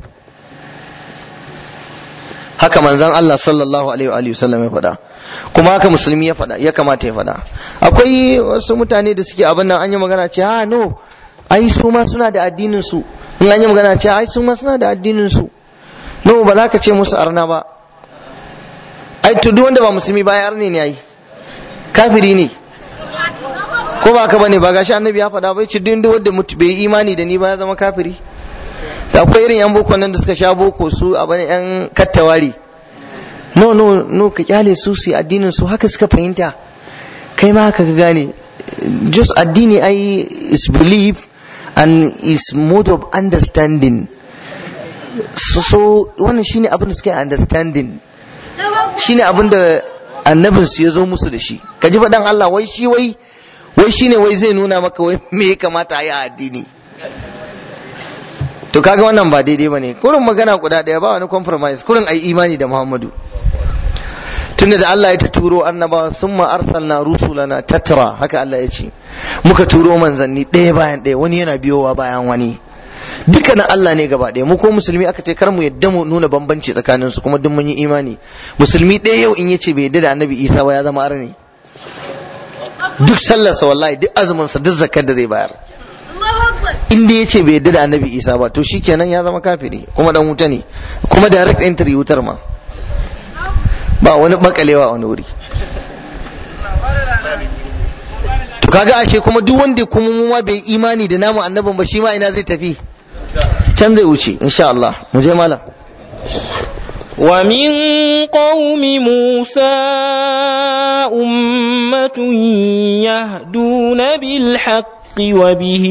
Haka manzon Allah sallallahu alaihi wa sallam ya faɗa, kuma haka musulmi ya faɗa, ya kamata ya faɗa. Akwai wasu mutane da suke abin nan, an yi magana ce ha no ai su ma suna da addinin su, in an yi magana ce ai su ma suna da addinin su, no ba za ka ce musu arna ba. Ai to duk wanda ba musulmi ba ya arne ne, ai kafiri ne, ko ba ka bane? Ba gashi annabi ya faɗa bai ce duk wanda mutu bai imani da ni ba ya zama kafiri. Da akwai irin yan boko nan da suka sha boko su a bane yan kattawari, no no no ka kyale su su addinin su, haka suka fahimta, kai ma haka ka gane. Just addini ai is belief and is mode of understanding. So, so wannan shine abin da suka yi understanding, shine abin da annabin su ya zo musu da shi. Ka ji faɗan Allah wai shi wai wai shine wai zai nuna maka wai me ya kamata a yi a addini. To kaga wannan ba daidai bane, kurin magana guda daya, ba wani compromise, kurin ai imani da Muhammadu. Tunda da Allah ya ta turo annabawa, summa arsalna rusulana tatra, haka Allah ya ce muka turo manzanni ɗaya bayan ɗaya, wani yana biyowa bayan wani, duka na Allah ne gaba ɗaya. Mu ko musulmi aka ce kar mu yadda mu nuna bambanci tsakanin su, kuma duk mun yi imani. Musulmi ɗaya yau in yace bai yadda da annabi Isa ba ya zama arni. Duk sallarsa wallahi, duk azuminsa, duk zakar da zai bayar, inda ya ce bai yadda da annabi Isa ba, to shi kenan ya zama kafiri, kuma dan wuta ne, kuma direct entry wutar ma, ba wani makalewa wani wuri. To kaga ashe kuma duk wanda kuma mu ma bai imani da namu annabin ba, shi ma ina zai tafi? can zai wuce insha Allah. Mu je malam. ومن قوم موسى أمة يهدون بالحق وبه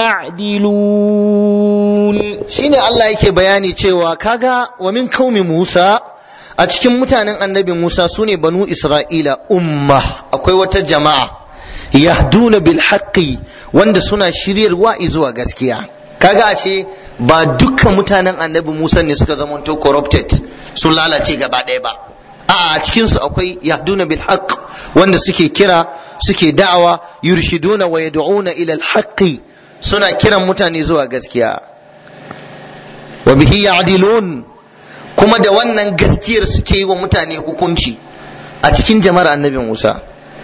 يعدلون. shine Allah yake bayani cewa kaga wa min qaumi Musa, a cikin mutanen annabi Musa sune banu Isra'ila, umma akwai wata jama'a yahduna bil haqqi wanda suna shiryarwa zuwa gaskiya. kaga a ce ba dukkan mutanen annabi Musa ne suka zamanto corrupted sun lalace gaba ɗaya ba, a cikin su akwai yahduna bil haqq wanda suke kira suke da'awa, yurshiduna wa yad'una ila al haqqi suna kiran mutane zuwa gaskiya, wa bihi ya'dilun kuma da wannan gaskiyar suke yi wa mutane hukunci a cikin jama'ar annabi Musa.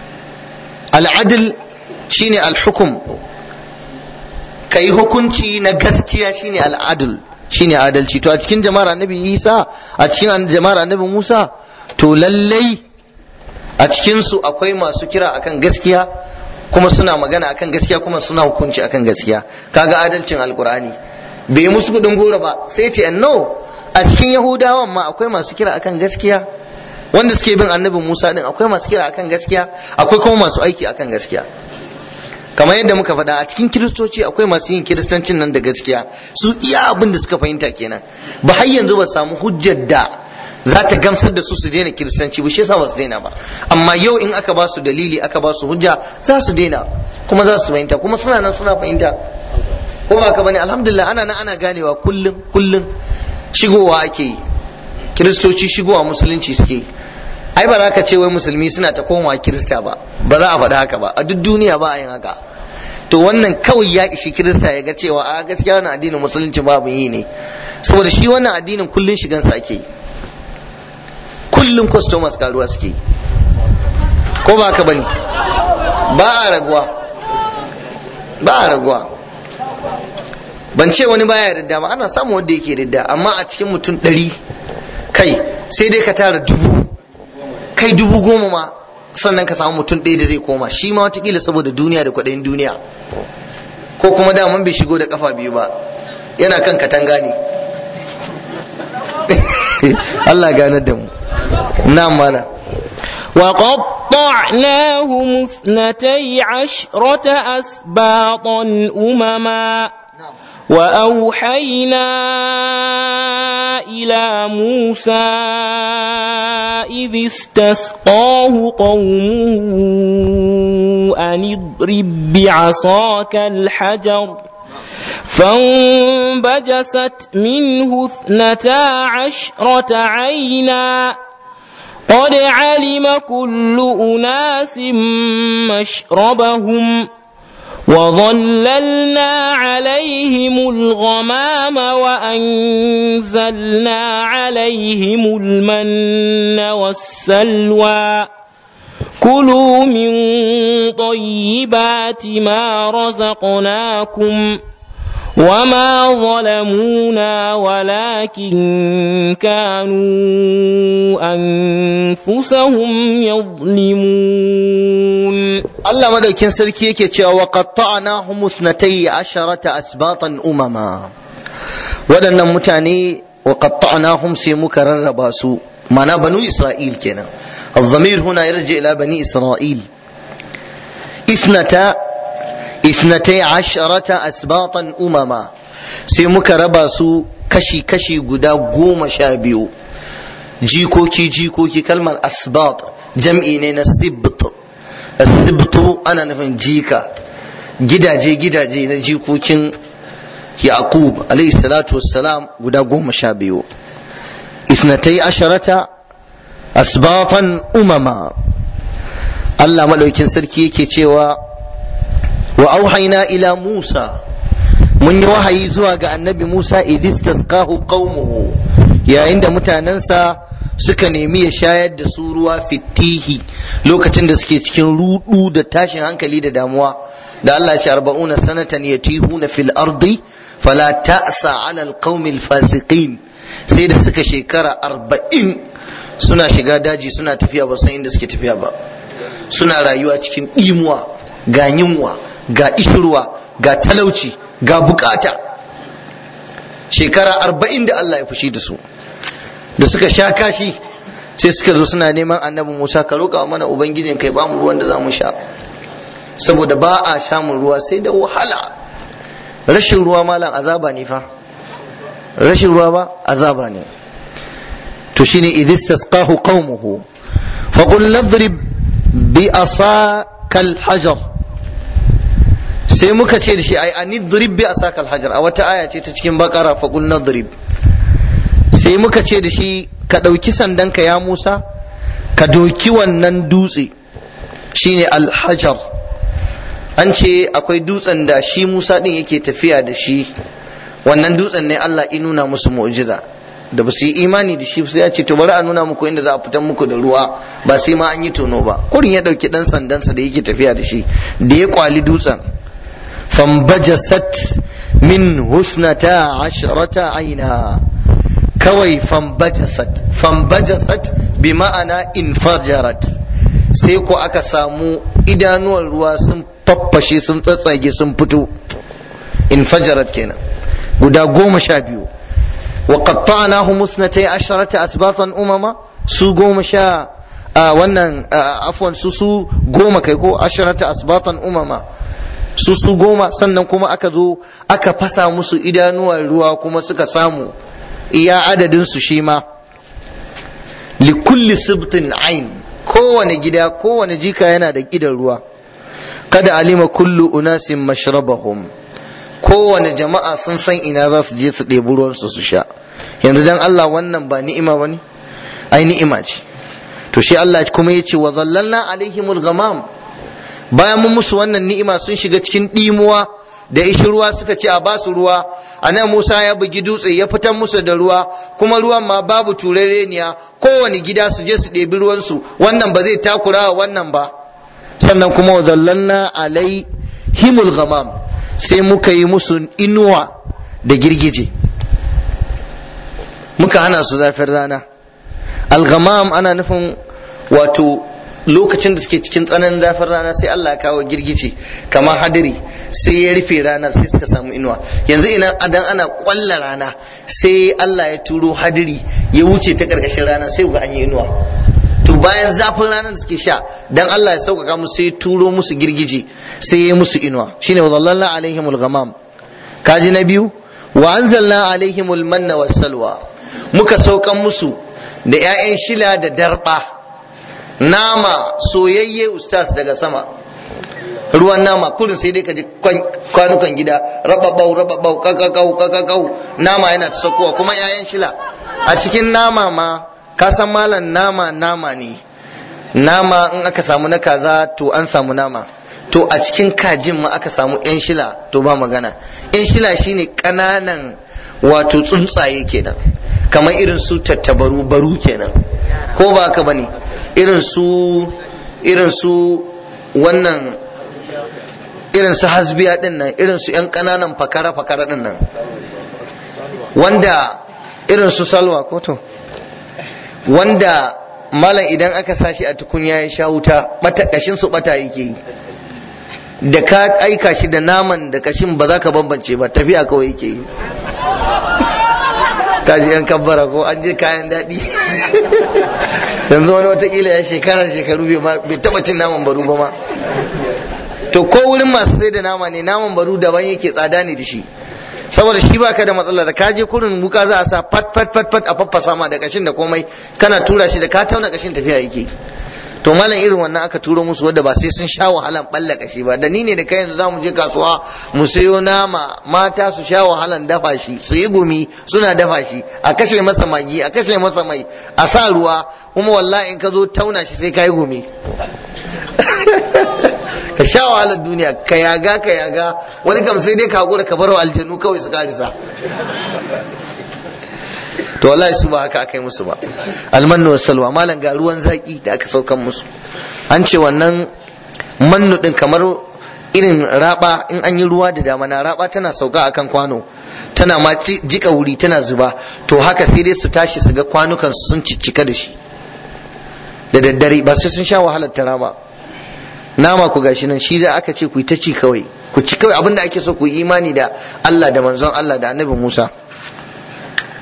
al-adl shine al-hukm, kai hukunci na gaskiya shine al-adl, shine adalci. To a cikin jama'ar annabi Isa, a cikin jama'ar annabi Musa, to lallai a cikin su akwai masu kira akan gaskiya kuma suna magana akan gaskiya kuma suna hukunci akan gaskiya. kaga adalcin alqur'ani bai musu kudin gora ba, sai ce no, a cikin yahudawan ma akwai masu kira akan gaskiya, wanda suke bin annabi Musa din akwai masu kira akan gaskiya, akwai kuma masu aiki akan gaskiya. kamar yadda muka faɗa a cikin kiristoci akwai masu yin kiristancin nan da gaskiya, su iya abin da suka fahimta kenan, ba har yanzu ba samu hujjar da za ta gamsar da su su daina kiristanci ba, shi yasa ba su daina ba. amma yau in aka ba su dalili aka ba su hujja za su daina kuma za su fahimta, kuma suna nan suna fahimta, ko ba ka bane? alhamdulillah ana nan ana ganewa, kullum kullum shigowa ake yi, kiristoci shigowa musulunci suke yi. ai ba za ka ce wai musulmi suna ta komawa kirista ba, ba za a faɗa haka ba, a duk duniya ba a yin haka. to wannan kawai ya ishi kirista ya ga cewa a gaskiya wannan addinin musulunci babu yi ne, saboda shi wannan addinin kullun shigansa ake yi, kullun customers karuwa suke yi, ko ba haka bane? ba a raguwa, ba a raguwa. ban ce wani baya ridda ba, ana samun wanda yake ridda, amma a cikin mutum ɗari kai sai dai ka tara dubu, kai dubu goma ma sannan ka samu mutum ɗaya da zai koma, shi ma watakila saboda duniya da kwaɗayin duniya, ko kuma daman bai shigo da kafa biyu ba, yana kan katanga ne. Allah ganar da mu. na mala وقطعناهم اثنتي عشرة أسباطا أمما وأوحينا إلى موسى إذ استسقاه قومه أن اضرب بعصاك الحجر فانبجست منه اثنتا عشرة عينا قد علم كل أناس مشربهم وظللنا عليهم الغمام وأنزلنا عليهم المن والسلوى كلوا من طيبات ما رزقناكم وما ظلمونا ولكن كانوا أنفسهم يظلمون. Allah madaukin sarki yake cewa wa qatta'nahum ithnatay asharata asbatan umama, waɗannan mutane wa qatta'nahum sai muka rarraba su, mana banu Isra'il kenan. الضمير هنا يرجع إلى بني إسرائيل. إثنتا اثنتي عشرة أسباطا أمما sai muka raba su kashi-kashi guda goma sha biyu, jikoki jikoki. kalmar asbat jam'i ne na sibt, sibtu ana nufin jika, gidaje gidaje na jikokin yaqub alayhi salatu wassalam guda goma sha biyu. isnatai asharata asbatan umama. Allah madaukin sarki yake cewa wa auhayna ila Musa, mun yi wahayi zuwa ga annabi Musa idis tasqahu qaumuhu, yayin da mutanensa suka nemi ya shayar da su ruwa fitihi, lokacin da suke cikin rudu da tashin hankali da damuwa. da Allah ya ce arba'una sanatan yatihuna fil ardi fala ta'sa 'ala al-qaumi al-fasiqin, sai da suka shekara arba'in suna shiga daji suna tafiya ba san inda suke tafiya ba, suna rayuwa cikin imuwa, ga yunwa, ga ishirwa, ga talauci, ga bukata. shekara arba'in da Allah ya fushi da su, da suka sha kashi sai suka zo suna neman annabi Musa, ka roƙa mana ubangijin kai ba mu ruwan da za mu sha, saboda ba a samun ruwa sai da wahala. Rashin ruwa malam azaba ne fa, rashin ruwa ba azaba ne. to shine idistasqahu qaumuhu faqul nadrib bi asaka alhajar, sai muka ce da shi ai anidrib bi asaka alhajar, a wata aya ce ta cikin bakara faqul nadrib, sai muka ce da shi ka dauki sandanka ya Musa ka doki wannan dutse shine alhajar. An ce akwai dutsen da shi Musa din yake tafiya da shi, wannan dutsen ne Allah ya nuna musu mu'jiza, da ba su yi imani da shi sai ya ce to bari a nuna muku inda za a fitar muku da ruwa ba sai ma an yi tono ba. Kurin ya dauki dan sandansa da yake tafiya da shi, da ya kwali dutsen fambajasat min husnata ashrata aina, kawai fambajasat fambajasat bi ma'ana infajarat, sai ko aka samu idanuwar ruwa sun faffashe sun tsatsage sun fito, infajarat kenan guda goma sha biyu. wa qatta'nahum musnatai asharata asbatan umama, su goma sha wannan afwan su su goma kai ko asharata asbatan umama, su su goma, sannan kuma aka zo aka fasa musu idanuwar ruwa kuma suka samu iya adadin su shi ma. likulli sibtin ain, kowane gida kowane jika yana da gidan ruwa. kada alima kullu unasin mashrabahum, kowane jama'a sun san ina za su je su ɗebi ruwansu su sha. yanzu dan Allah wannan ba ni'ima bane? ai ni'ima ce. to shi Allah kuma ya ce wa zallalna alaihimul ghamam, bayan mun musu wannan ni'ima sun shiga cikin ɗimuwa da ishi ruwa, suka ce a ba su ruwa. anan Musa ya bugi dutse ya fitar musu da ruwa, kuma ruwan ma babu turereniya, kowane gida su je su ɗebi ruwansu, wannan ba zai takura wa wannan ba. sannan kuma wa zallalna alaihimul ghamam, sai muka yi musu inuwa da girgije, muka hana su zafin rana. Al-ghamam ana nufin wato lokacin da suke cikin tsananin zafin rana sai Allah ya kawo girgije kamar hadiri sai ya rufe ranar, sai suka samu inuwa. yanzu ina adan ana kwalla rana sai Allah ya turo hadiri ya wuce ta karkashin rana sai ga an yi inuwa. to bayan zafin ranar da suke sha, dan Allah ya sauƙaƙa musu sai turo musu girgije sai ya musu inuwa, shine wa zallalna alaihimul ghamam. kaji na biyu, wa anzalna alaihimul manna was salwa, muka saukan musu da ƴaƴan shila da darba, nama soyayye ustaz daga sama, ruwan nama kullum sai dai ka ji kwanukan gida rababau rababau kakakau kakakau, nama yana ta saukowa, kuma ƴaƴan shila a cikin nama ma. ka san malam nama nama ne, nama in aka samu na kaza to an samu nama, to a cikin kajin ma aka samu yan shila to ba magana. yan shila shine kananan wato tsuntsaye kenan, kamar irin su tattabaru baru kenan, ko ba haka bane? irin su irin su wannan irin su hasbiya din nan, irin su yan kananan fakara fakara din nan, wanda irin su salwa ko to wanda malam idan aka sashi a tukunya ya sha wuta bata kashin su bata yake yi, da ka aika shi da naman da kashin ba za ka bambance ba, tafiya kawai yake yi. kaji yan kabbara ko an je kayan daɗi. yanzu wani watakila ya shekara shekaru bai taba cin naman baru ba ma. to ko wurin masu sai da nama ne, naman baru daban yake, tsada ne da shi, saboda shi baka da matsala, da kaje kurin wuka za a sa fat fat fat fat a faffasa ma da kashin da komai, kana tura shi da ka tauna kashin tafiya yake. to malam irin wannan aka turo musu wanda ba sai sun sha wahalan balla kashi ba. da ni ne da kai yanzu zamu je kasuwa mu sayo nama, mata su sha wahalan dafa shi, su yi gumi suna dafa shi, a kashe masa magi, a kashe masa mai, a sa ruwa, kuma wallahi in ka zo tauna shi sai ka yi gumi. ka sha wahalar duniya, ka yaga ka yaga, wani kam sai dai ka hakura ka barwa aljanu kawai su karisa. to wallahi su ba haka aka yi musu ba. almannu was salwa, malam ga ruwan zaki da aka saukan musu. an ce wannan mannu din kamar irin raba, in an yi ruwa da damana raba tana sauka akan kwano, tana ma jika wuri tana zuba, to haka sai dai su tashi su ga kwanukan sun ciccika da shi da daddare, ba sai sun sha wahalar tara ba. nama ku gashi nan, shi da aka ce ku yi ta ci kawai, ku ci kawai abinda ake so, ku yi imani da Allah da manzon Allah da annabi Musa.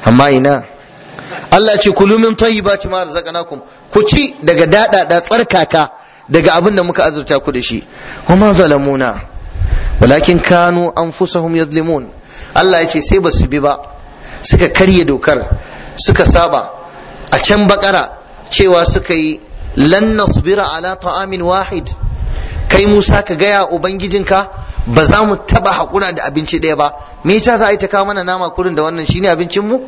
amma ina Allah ce kulu min tayyibati ma razaqnakum, ku ci daga dadada tsarkaka daga abin da muka azurta ku da shi. wa ma zalamuna walakin kanu anfusahum yadlimun. Allah ya ce sai ba su bi ba, suka karye dokar, suka saba. A can bakara cewa suka yi lan nasbira ala ta'amin wahid, kai Musa ka gaya ubangijinka ba za mu taba hakura da abinci ɗaya ba. Me yasa za a yi ta kawo mana nama kurin da wannan shine abincin mu?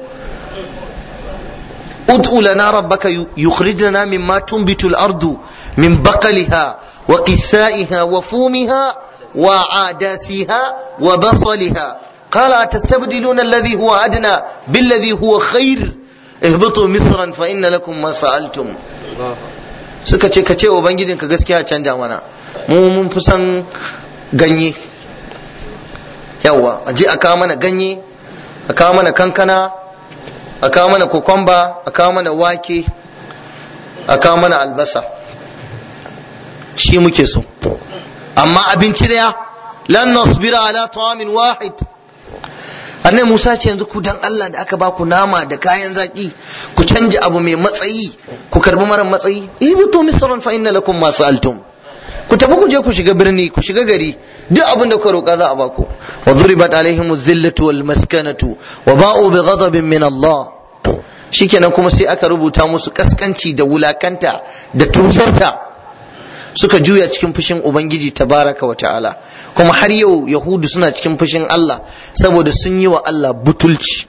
ud'u lana rabbaka yukhrij lana mimma tunbitu al-ardu min baqaliha wa qithaiha wa fumiha wa adasiha wa basaliha qala atastabdiluna alladhi huwa adna billadhi huwa khair ihbitu mithran fa inna lakum ma sa'altum. suka ce ka ce ubangijinka gaskiya canja mana, mu mun fi son ganye. yawa a je a kawo mana ganye, a kawo mana kankana, a kawo mana kokomba, a kawo mana wake, a kawo mana albasa, shi muke so. amma abinci daya lan nasbira ala ta'amin wahid. annabi Musa ce yanzu ku dan Allah da aka baku nama da kayan zaki ku canja abu mai matsayi ku karbi mara matsayi? ibitu misran fa inna lakum ma sa'altum. ku tafi ku je ku shiga birni, ku shiga gari, duk abin da ku roƙa za a baku. wa duribat alaihim zillatu wal maskanatu wa ba'u bi ghadabin min Allah. shikenan kuma sai aka rubuta musu kaskanci da wulakanta da tuzarta, suka juya cikin fushin ubangiji tabaraka wa ta'ala. kuma har yau yahudu suna cikin fushin Allah saboda sun yi wa Allah butulci.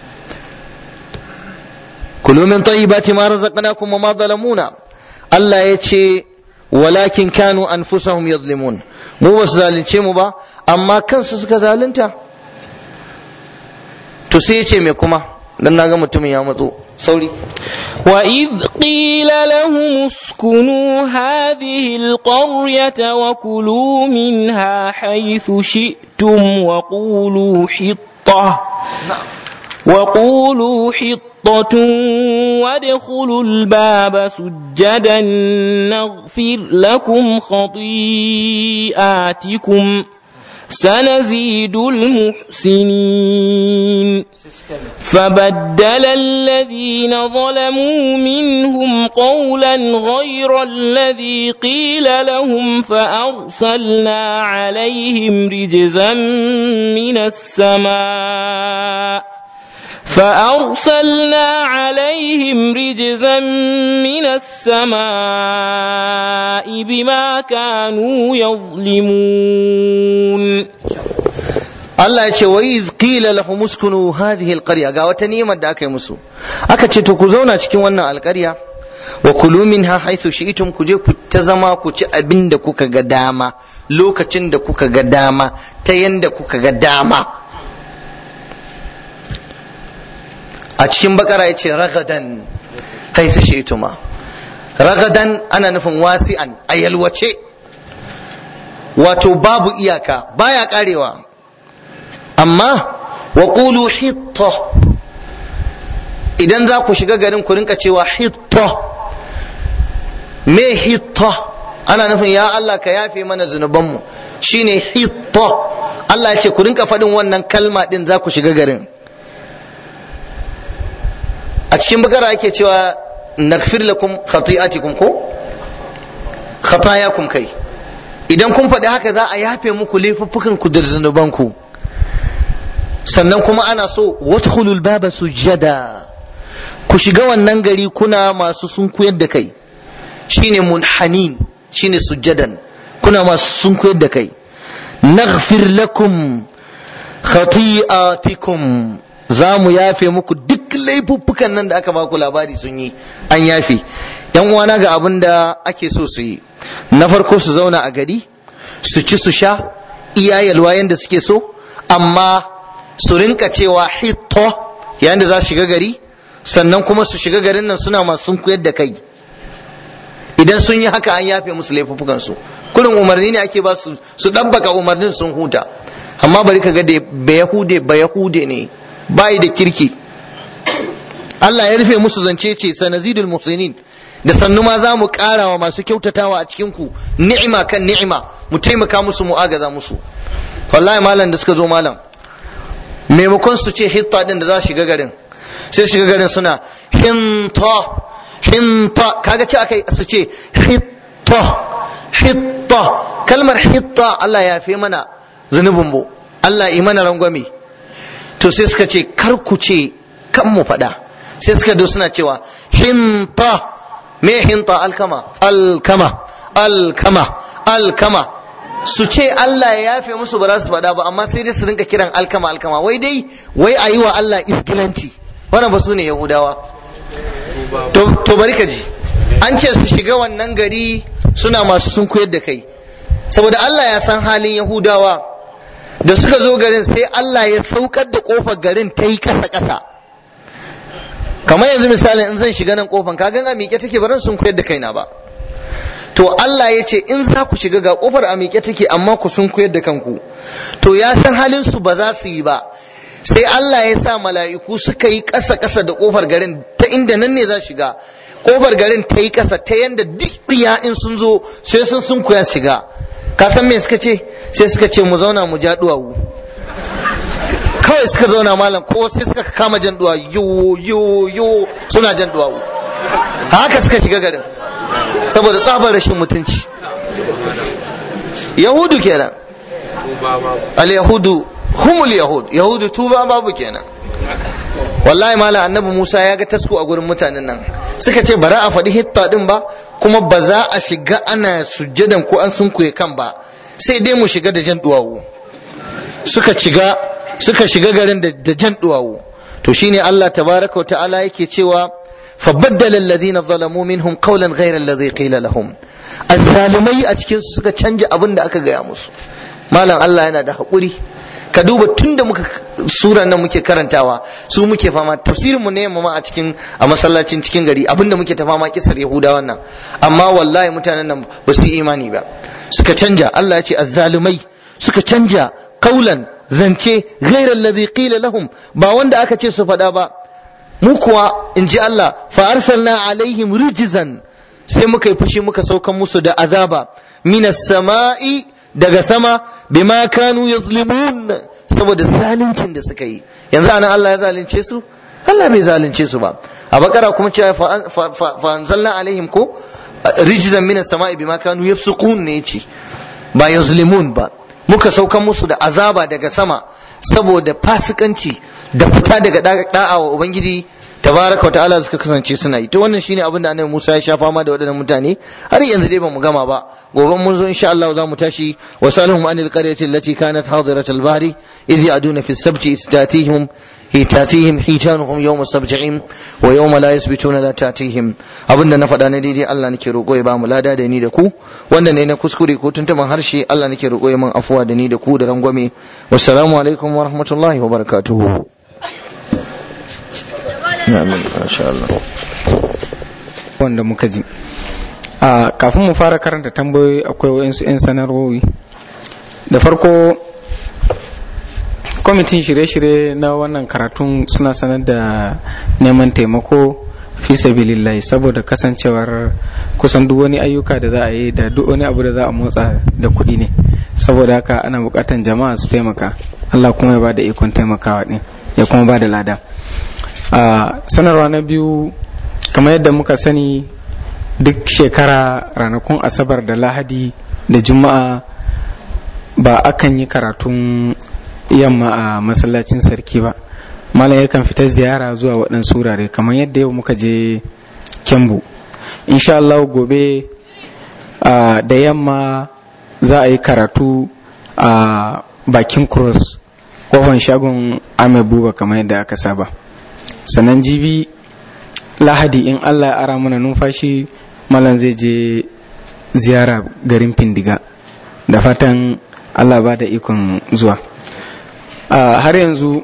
kulu min tayyibati ma razaqnakum wa ma zalamuna. Allah ya ce walakin kanu anfusahum yadhlimun, mu ba su zalunce mu ba amma kansu suka zalunta. to sai ya ce me kuma, dan naga mutumin ya matso sauri. وإذ قيل لهم اسكنوا هذه القرية وكلوا منها حيث شئتم وقولوا حطة وقولوا حطة وادخلوا الباب سجدا نغفر لكم خطيئاتكم سنزيد المحسنين. فبدل الذين ظلموا منهم قولا غير الذي قيل لهم فأرسلنا عليهم رجزا من السماء فأرسلنا عليهم رجزا من السماء بما كانوا يظلمون. Allah ya ce wa iz qila lahum uskunu hadhihi alqarya, ga wata ni'imar da aka yi musu, aka ce to ku zauna cikin wannan alqarya wa kulu minha haythu shi'tum, ku je ku ta zama ku ci abin da kuka ga dama lokacin da kuka ga dama ta yanda kuka ga dama. a cikin bakara yace ragadan haythu shi'tuma, ragadan ana nufin wasi'an, ayalwace, wato babu iyaka, baya karewa. amma wa qulu hitta, idan za ku shiga garin ku rinka cewa hitta. me hitta? ana nufin ya Allah ka yafe mana zunubanmu, shine hitta. Allah ya ce ku rinka faɗin wannan kalma din za ku shiga garin. a cikin bakara ake cewa naghfir lakum khati'atikum, ko khatayakum kai, idan kun faɗi haka za a yafe muku laifuffukan ku da zunubanku. sannan kuma ana so wadkhulul baba sujada, ku shiga wannan gari kuna masu sunkuyar da kai, shine munhanin, shine sujjadan, kuna masu sunkuyar da kai. naghfir lakum khati'atikum, za mu yafe muku duk laifuffukan nan da aka baku labari sun yi, an yafe. yan uwana ga abin da ake so su yi, na farko su zauna a gari su ci su sha iya yalwa yanda suke so, amma su rinka cewa hitto yayin da za su shiga gari, sannan kuma su shiga garin nan suna masu sunkuyar da kai. idan sun yi haka an yafe musu laifuffukan su. kullum umarni ne ake ba su, su dabbaka umarnin sun huta. amma bari ka ga da bayahude bayahude ne, bai da kirki. Allah ya rufe musu zance ce sanazidul muhsinin, da sannu ma za mu ƙara wa masu kyautatawa a cikin ku ni'ima kan ni'ima, mu taimaka musu mu agaza musu. wallahi malam da suka zo malam, maimakon su ce hitta din da za su shiga garin, sai shiga garin suna hinta hinta, kaga ce akai su ce hitta hitta. Kalmar hitta Allah ya fi mana zunubin mu, Allah yi mana rangwame. To sai suka ce kar ku ce kan mu faɗa, sai suka do suna cewa hinta. Me hinta? Alkama alkama alkama alkama. Su ce Allah ya yafe musu ba za su faɗa ba, amma sai dai su rinka kiran alkama alkama, wai dai wai a yi wa Allah iskilanci. Wannan ba su ne Yahudawa. To, to bari ka ji, an ce su shiga wannan gari suna masu sun koyar da kai, saboda Allah ya san halin Yahudawa. Da suka zo garin sai Allah ya saukar da kofar garin ta yi ƙasa ƙasa. Kamar yanzu misali in zan shiga nan kofan, ka gan a miƙe take, baran sun koyar da kaina ba. To Allah ya ce in za ku shiga ga kofar a miƙe take amma ku sun koyar da kanku. To ya san halin su ba za su yi ba, sai Allah ya sa mala'iku suka yi ƙasa ƙasa da kofar garin ta inda nan ne za shiga. Kofar garin ta yi ƙasa ta yanda duk tsiya in sun zo sai sun sun koya shiga. Ka san me suka ce? Sai suka ce mu zauna mu ja duwawu. Kawai suka zauna malam, ko sai suka kama jan duwa yo yo yo suna jan duwawu. Haka suka shiga garin saboda tsabar rashin mutunci. Yahudu kenan, al yahudu humul yahud, yahudu tuba babu kenan. Wallahi malam annabi Musa ya ga tasko a gurin mutanen nan, suka ce bara a faɗi hitta din ba, kuma ba za a shiga ana sujjadan ko an sunkuye kan ba, sai dai mu shiga da jan duwawu. Suka shiga suka shiga garin da jan duwawu. To shine Allah tabaraka wa ta'ala yake cewa fabaddala alladhina zalamu minhum qawlan ghayra alladhi qila lahum. Azzalimai a cikin su suka canja abin da aka gaya musu. Malam Allah yana da haƙuri. Ka duba tunda muka sura nan muke karantawa, su muke fama, tafsirin mu ne yamma ma a cikin a masallacin cikin gari, abinda muke ta fama kisar Yahudawa nan. Amma wallahi mutanen nan ba su yi imani ba, suka canja. Allah ya ce azzalumai suka canja kaulan zance ghayra alladhi qila lahum, ba wanda aka ce su faɗa ba. Mu kuwa in ji Allah fa arsalna alaihim rijzan, sai muka yi fushi muka saukan musu da azaba minas sama'i, daga sama, bima kanu yazlimun, saboda zaluncin da suka yi. Yanzu anan Allah ya zalunce su? Allah bai zalunce su ba. A bakara kuma cewa fa anzalna alaihim ko rijzan minas sama'i bima kanu yafsukun ne yace, ba yazlimun ba. Muka saukan musu da azaba daga sama saboda fasikanci da fita daga da'a wa Ubangiji tabaraka wa ta'ala suka kasance suna yi. To wannan shine abin da Annabi Musa ya sha fama da waɗannan mutane, har yanzu dai bamu gama ba. Gobe mun zo insha Allah za mu tashi wa salhum anil qaryati allati kanat hadirat al-bahri iz ya'duna fi as-sabti istatihim hitatihim hitanuhum yawma sab'ihim wa yawma la yasbituna la tatihim. Abinda na faɗa ne daidai Allah nake roƙo ya ba mu lada da ni da ku, wanda ne na kuskure ko tuntuban harshe Allah nake roƙo ya min afuwa da ni da ku da rangwame. Wassalamu alaikum wa rahmatullahi wa barakatuhu. Amin, masha Allah. Wanda muka ji a kafin mu fara karanta tambayoyi akwai wayansu 'yan sanarwowi. Da farko, kwamitin shirye-shirye na wannan karatun suna sanar da neman taimako fi sabilillahi, saboda kasancewar kusan duk wani ayyuka da za a yi da duk wani abu da za a motsa da kuɗi ne, saboda haka ana buƙatan jama'a su taimaka. Allah kuma ya ba da ikon taimakawa ɗin, ya kuma ba da lada. Uh, sanarwa na biyu, kamar yadda muka sani duk shekara ranakun asabar da lahadi da juma'a ba akan yi karatun yamma a masallacin sarki ba. Malam yakan fita ziyara zuwa waɗansu wurare, kamar yadda yau muka je Kembu. Insha Allah gobe uh, da yamma za a yi karatu a uh, bakin cross kofan shagon Ame Buba kamar yadda aka saba. Sannan jibi lahadi in Allah ya ara mana numfashi, malam zai je ziyara garin Findiga, da fatan Allah ba da ikon zuwa. Uh, har yanzu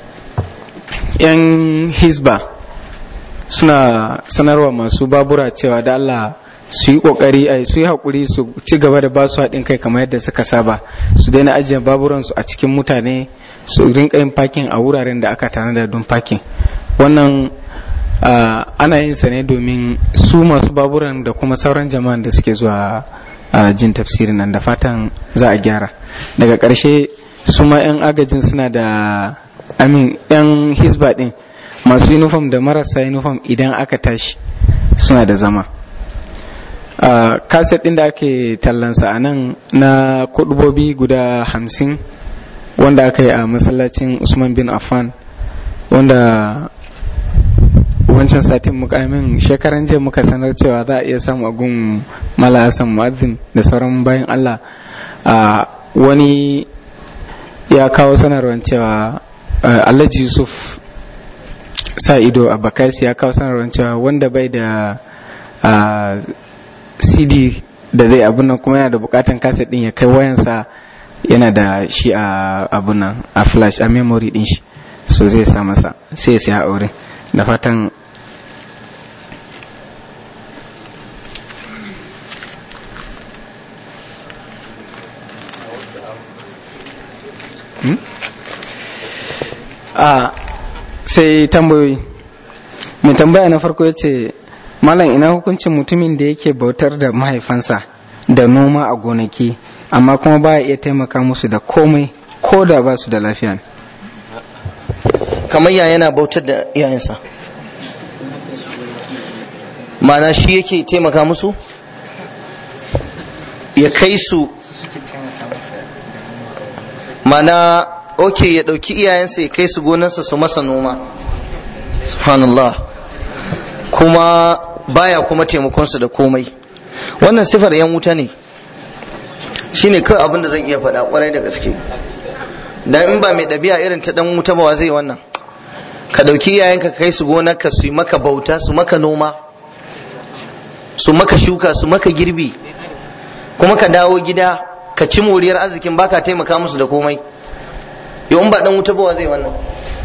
yan hisba suna sanarwa masu babura cewa da Allah su yi kokari a su yi hakuri su ci gaba da basu haɗin kai kamar yadda suka saba, su daina ajiye baburansu a cikin mutane, su rinka yin parking a wuraren da aka tanada don parking. Wannan uh, ana yin sa ne domin su masu baburan da kuma sauran jama'an da suke zuwa uh, jin tafsirin nan, da fatan za a gyara. Daga ƙarshe su ma 'yan agajin suna da amin 'yan hisba ɗin masu uniform da marasa uniform idan aka tashi suna da zama. Uh, kaset ɗin da ake tallansa a nan na kudubobi guda hamsin wanda aka yi a masallacin Usman bin Affan, wanda wancan satin mukamin shekaran jiya muka sanar cewa za a iya samu a gun Mala Hassan Mu'azzin da sauran bayan Allah. Uh, wani ya kawo sanarwar cewa uh, Alhaji Yusuf sa ido a Bakasi ya kawo sanarwar cewa wanda bai da uh, C D da zai abun nan kuma yana da bukatan kaset din ya kai wayansa, yana da shi a abun nan a flash a memory din shi, so zai sa masa sai ya siya aure da fatan. hmm? a sai tambayoyi. Mai tambaya na farko ya ce, Malam, ina hukuncin mutumin da yake bautar da mahaifansa da noma a gonaki amma kuma baya iya taimaka musu da komai ko da ba su da lafiya? Kamar ya yana bautar da iyayensa, ma'ana shi yake taimaka musu ya kai su, ma'ana ok ya ɗauki iyayensa ya kai su gonarsa su masa noma, subhanallah, kuma baya kuma taimakonsu da komai. Wannan sifar yan wuta ne, shine kawai abin da zan iya faɗa kwarai da gaske. Dan in ba mai ɗabi'a irin ta dan wuta ba zai wannan, ka ɗauki iyayenka kai su gonarka su yi maka bauta, su maka noma, su maka shuka, su maka girbi, kuma ka dawo gida ka ci moriyar arzikin baka taimaka musu da komai. Yau in ba dan wuta ba zai wannan?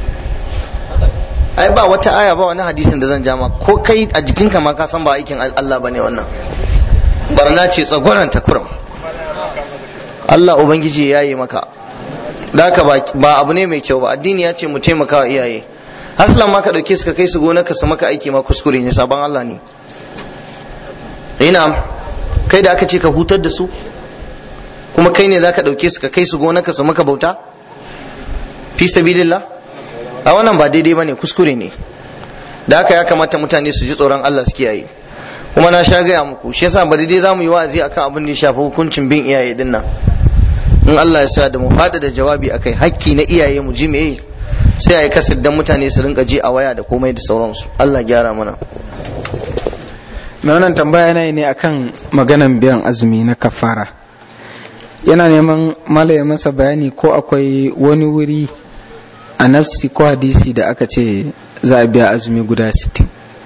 Ai ba wata aya ba wani hadisin da zan jama, ko kai a jikinka ma ka san ba aikin Allah bane wannan, barna ce tsagwaran ta kurum. Allah ubangiji ya yi maka da haka ba abu ne mai kyau ba. Addini ya ce mu taimaka wa iyaye. Aslan ma ka dauke su ka kai su gona ka su maka aiki ma kuskure ne, sabon Allah ne. Ina kai da aka ce ka hutar da su, kuma kai ne zaka dauke su ka kai su gona ka su maka bauta fi sabilillah? A wannan ba daidai bane, kuskure ne. Da haka ya kamata mutane su ji tsoron Allah su kiyaye. Kuma na sha gaya muku, shi yasa ba daidai zamu yi wa'azi akan abin da ya shafi hukuncin bin iyaye din nan. In Allah ya sa da mu fada da jawabi akai hakki na iyaye mu ji meye, sai ayi kasar dan mutane su rinka ji a waya da komai da sauransu. Allah gyara mana. Mai wannan tambaya yana ne akan maganan biyan azumi na kafara. Yana neman malaye masa bayani ko akwai wani wuri a nafsi ko hadisi da aka ce za a biya azumi guda sittin.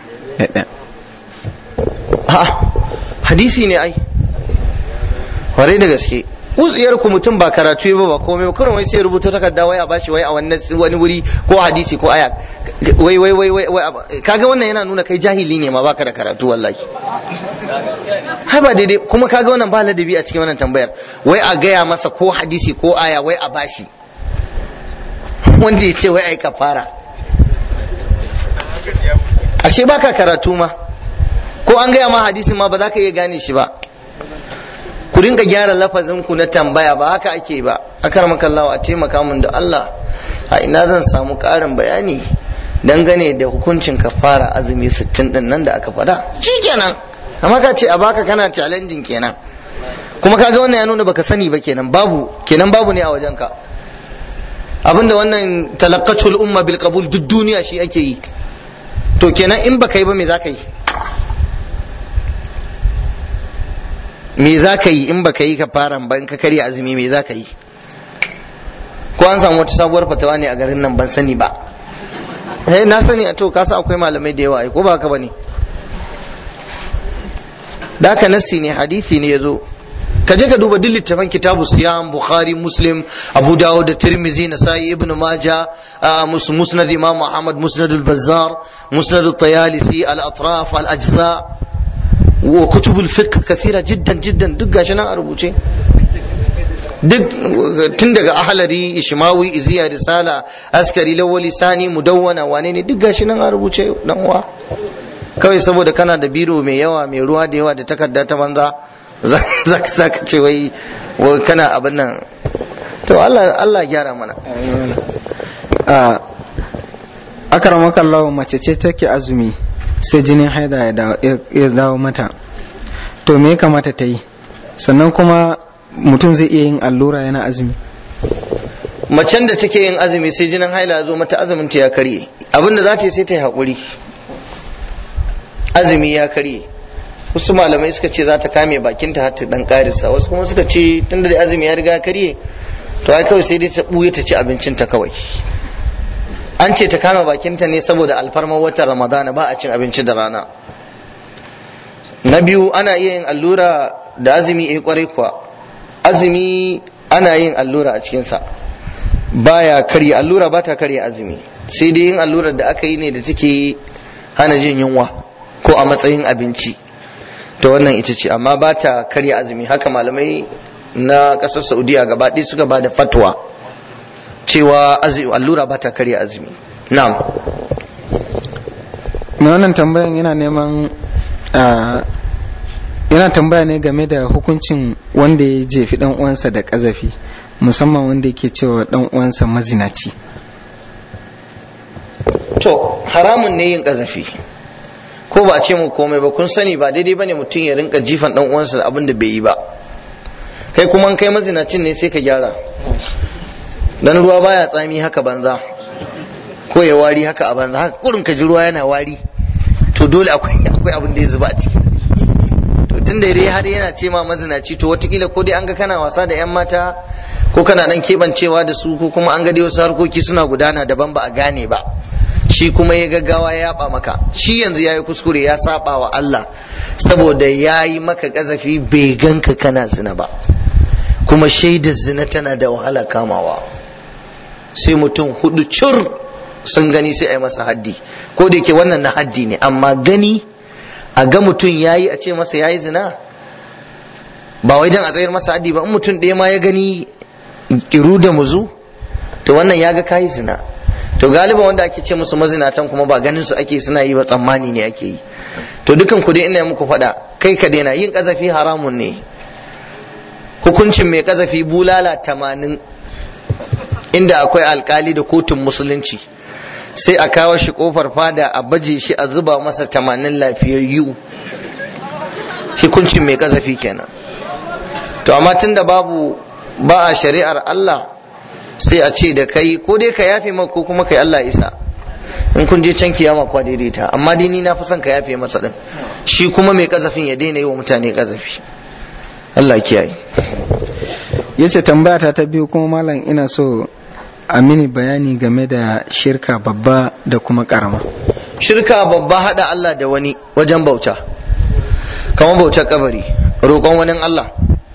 Ha, hadisi ne ai, kwarai da gaske. Utsiyar ku mutum ba karatu ba ba komai, kuma wai sai rubuta takarda wai a bashi wai a wannan wani wuri ko hadisi ko aya, wai wai wai wai kaga wannan yana nuna kai jahili ne ma, baka da karatu wallahi. Hai ba daidai, kuma kaga wannan ba ladabi a cikin wannan tambayar, wai a gaya masa ko hadisi ko aya wai a bashi, wanda ya ce wai ai kafara. Ashe baka karatu ma, ko an gaya ma hadisi ma ba za ka iya gane shi ba. Ku dinga gyara lafazin ku na tambaya, ba haka ake ba. Akarmaka Allah, a taimaka mun da Allah, a ina zan samu ƙarin bayani dangane da hukuncin kafara azumi sittin din nan da aka faɗa. Shikenan, amma ka ce a baka kana challenging kenan, kuma kaga wannan ya nuna baka sani ba kenan, babu kenan babu ne a wajenka. Abinda wannan talaqqatul umma bil qabul duk duniya shi ake yi, to kenan in baka yi ba me za ka yi? Me za ka yi in baka yi ka fara ba, in ka karya azumi me za ka yi? Ko an samu wata sabuwar fatawa ne a garin nan ban sani ba? Eh na sani, a to kasa akwai malamai da yawa ai, ko ba haka bane? Da haka nassi ne, hadisi ne yazo. Ka je ka duba duk littafan kitabu siyam, Bukhari, Muslim, Abu Dawud, Tirmidhi, Nasa'i, Ibn Majah, Musnad Imam Muhammad, Musnad al-Bazzar, Musnad al-Tayalisi, al-Atraf, al-Ajza, wa kutubul fiqh kasira jiddan jiddan, duk gashi nan a rubuce, duk tun daga ahlari, ishmawi, iziya, risala, askari, lawali, sani, mudawwana, wane ne, duk gashi nan a rubuce dan uwa. Kawai saboda kana da biro mai yawa, mai ruwa da yawa, da takarda ta banza, za ka saka ce wai kana abin nan. To Allah Allah gyara mana. akaramakallahu mace ce take azumi sai jinin haida ya dawo mata, to me ya kamata ta yi? Sannan kuma mutum zai iya yin allura yana azumi? Macen da take yin azumi sai jinin haila zo mata, azumin ta ya karye. Abinda za ta yi sai ta yi haƙuri, azumi ya karye. Wasu malamai suka ce za ta kame bakinta har ta dan karisa, wasu kuma suka ce tunda da azumi ya riga ya karye to ai kawai sai dai ta buye ta ci abincinta kawai. An ce ta kame bakinta ne saboda alfarmar watan Ramadana, ba a cin abinci da rana. Na biyu, ana iya yin allura da azumi, eh kwarai kuwa azumi ana yin allura a cikinsa, baya karya, allura ba ta karya azumi, sai dai yin allurar da aka yi ne da take hana jin yunwa ko a matsayin abinci, to wannan ita ce, amma ba ta karya azumi. Haka malamai na ƙasar Saudiya gaba ɗaya suka ba da fatwa cewa allura ba ta karya azumi. Na'am. Mai wannan tambayan yana neman yana tambaya ne game da hukuncin wanda ya jefi dan uwansa da kazafi, musamman wanda yake cewa dan uwansa mazinaci. To haramun ne yin kazafi, ko ba a ce mu komai ba, kun sani ba daidai bane mutum ya rinka jifan dan uwansa da abin da bai yi ba. Kai kuma kai mazinacin ne sai ka gyara, dan ruwa baya tsami haka banza, ko ya wari haka a banza, haka kurin ka ji ruwa yana wari, to dole akwai akwai abin da ya zuba a ciki. To tun da dai har yana ce ma mazinaci, to watakila ko dai an ga kana wasa da yan mata, ko kana dan kebancewa da su, ko kuma an ga dai wasu harkoki suna gudana daban ba a gane ba, shi kuma ya gaggawa ya yaba maka. Shi yanzu ya yi kuskure, ya saba wa Allah saboda ya yi maka kazafi bai ganka kana zina ba, kuma shaidar zina tana da wahala kamawa, sai mutum hudu cur sun gani sai a yi masa haddi. Ko da yake wannan na haddi ne, amma gani a ga mutum ya yi a ce masa ya yi zina, ba wai don a tsayar masa haddi ba. In mutum ɗaya ma ya gani kiru da muzu, to wannan ya ga ka yi zina. To galiba wanda ake ce musu mazinatan kuma ba ganin su ake suna yi ba, tsammani ne ake yi. To dukan ku dai ina muku faɗa, kai ka daina yin kazafi, haramun ne. Hukuncin mai kazafi bulala tamanin, inda akwai alkali da kotun musulunci, sai a kawo shi kofar fada a baje shi a zuba masa tamanin lafiyayyu. Hukuncin mai kazafi kenan. To amma tunda babu ba a shari'ar Allah, sai a ce da kai ko dai ka yafe maka ko kuma kai Allah isa, in kun je can kiyama kwa daidaita. Amma dai ni na fi son ka yafe masa din, shi kuma mai kazafin ya daina yi wa mutane kazafi. Allah kiyaye. Yace tambaya ta ta biyu kuma malam, ina so a mini bayani game da shirka babba da kuma karama. Shirka babba hada Allah da wani wajen bauta, kamar bautar kabari, roƙon wani Allah,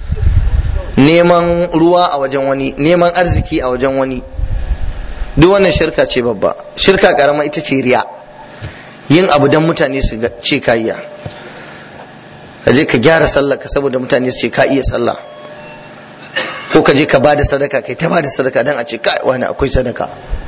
neman ruwa a wajen wani, neman arziki a wajen wani, duk wannan shirka ce babba. Shirka karama ita ce riya, yin abu don mutane su ce ka iya, ka je ka gyara sallah ka saboda mutane su ce ka iya sallah, ko ka je ka bada sadaka, kai ta bada sadaka don a ce kai wani akwai sadaka,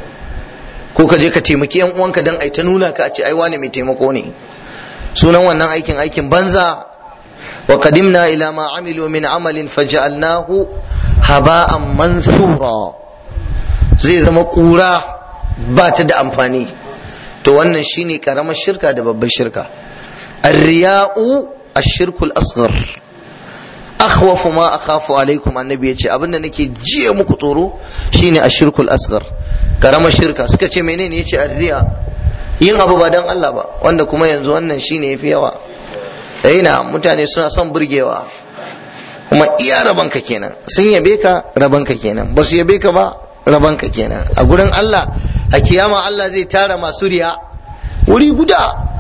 ko ka je ka taimaki yan uwanka don ai ta nuna ka a ce ai wani mai taimako ne. Sunan wannan aikin aikin banza. wa qadimna ila ma amilu min amalin faj'alnahu haba'an mansura, zai zama kura ba ta da amfani. To wannan shine karamar shirka da babbar shirka. Ar-riya'u ash-shirkul asghar, akhwafu ma akhafu alaikum, annabi yace abinda nake jiye muku tsoro shine ashirkul asghar, karamar shirka. Suka ce menene? yace arriya, yin abu ba dan Allah ba, wanda kuma yanzu wannan shine yafi yawa. Ina mutane suna son burgewa, kuma iya rabanka kenan, sun yabe ka rabanka kenan, ba su yabe ka ba rabanka kenan. A gurin Allah a kiyama Allah zai tara masu riya wuri guda,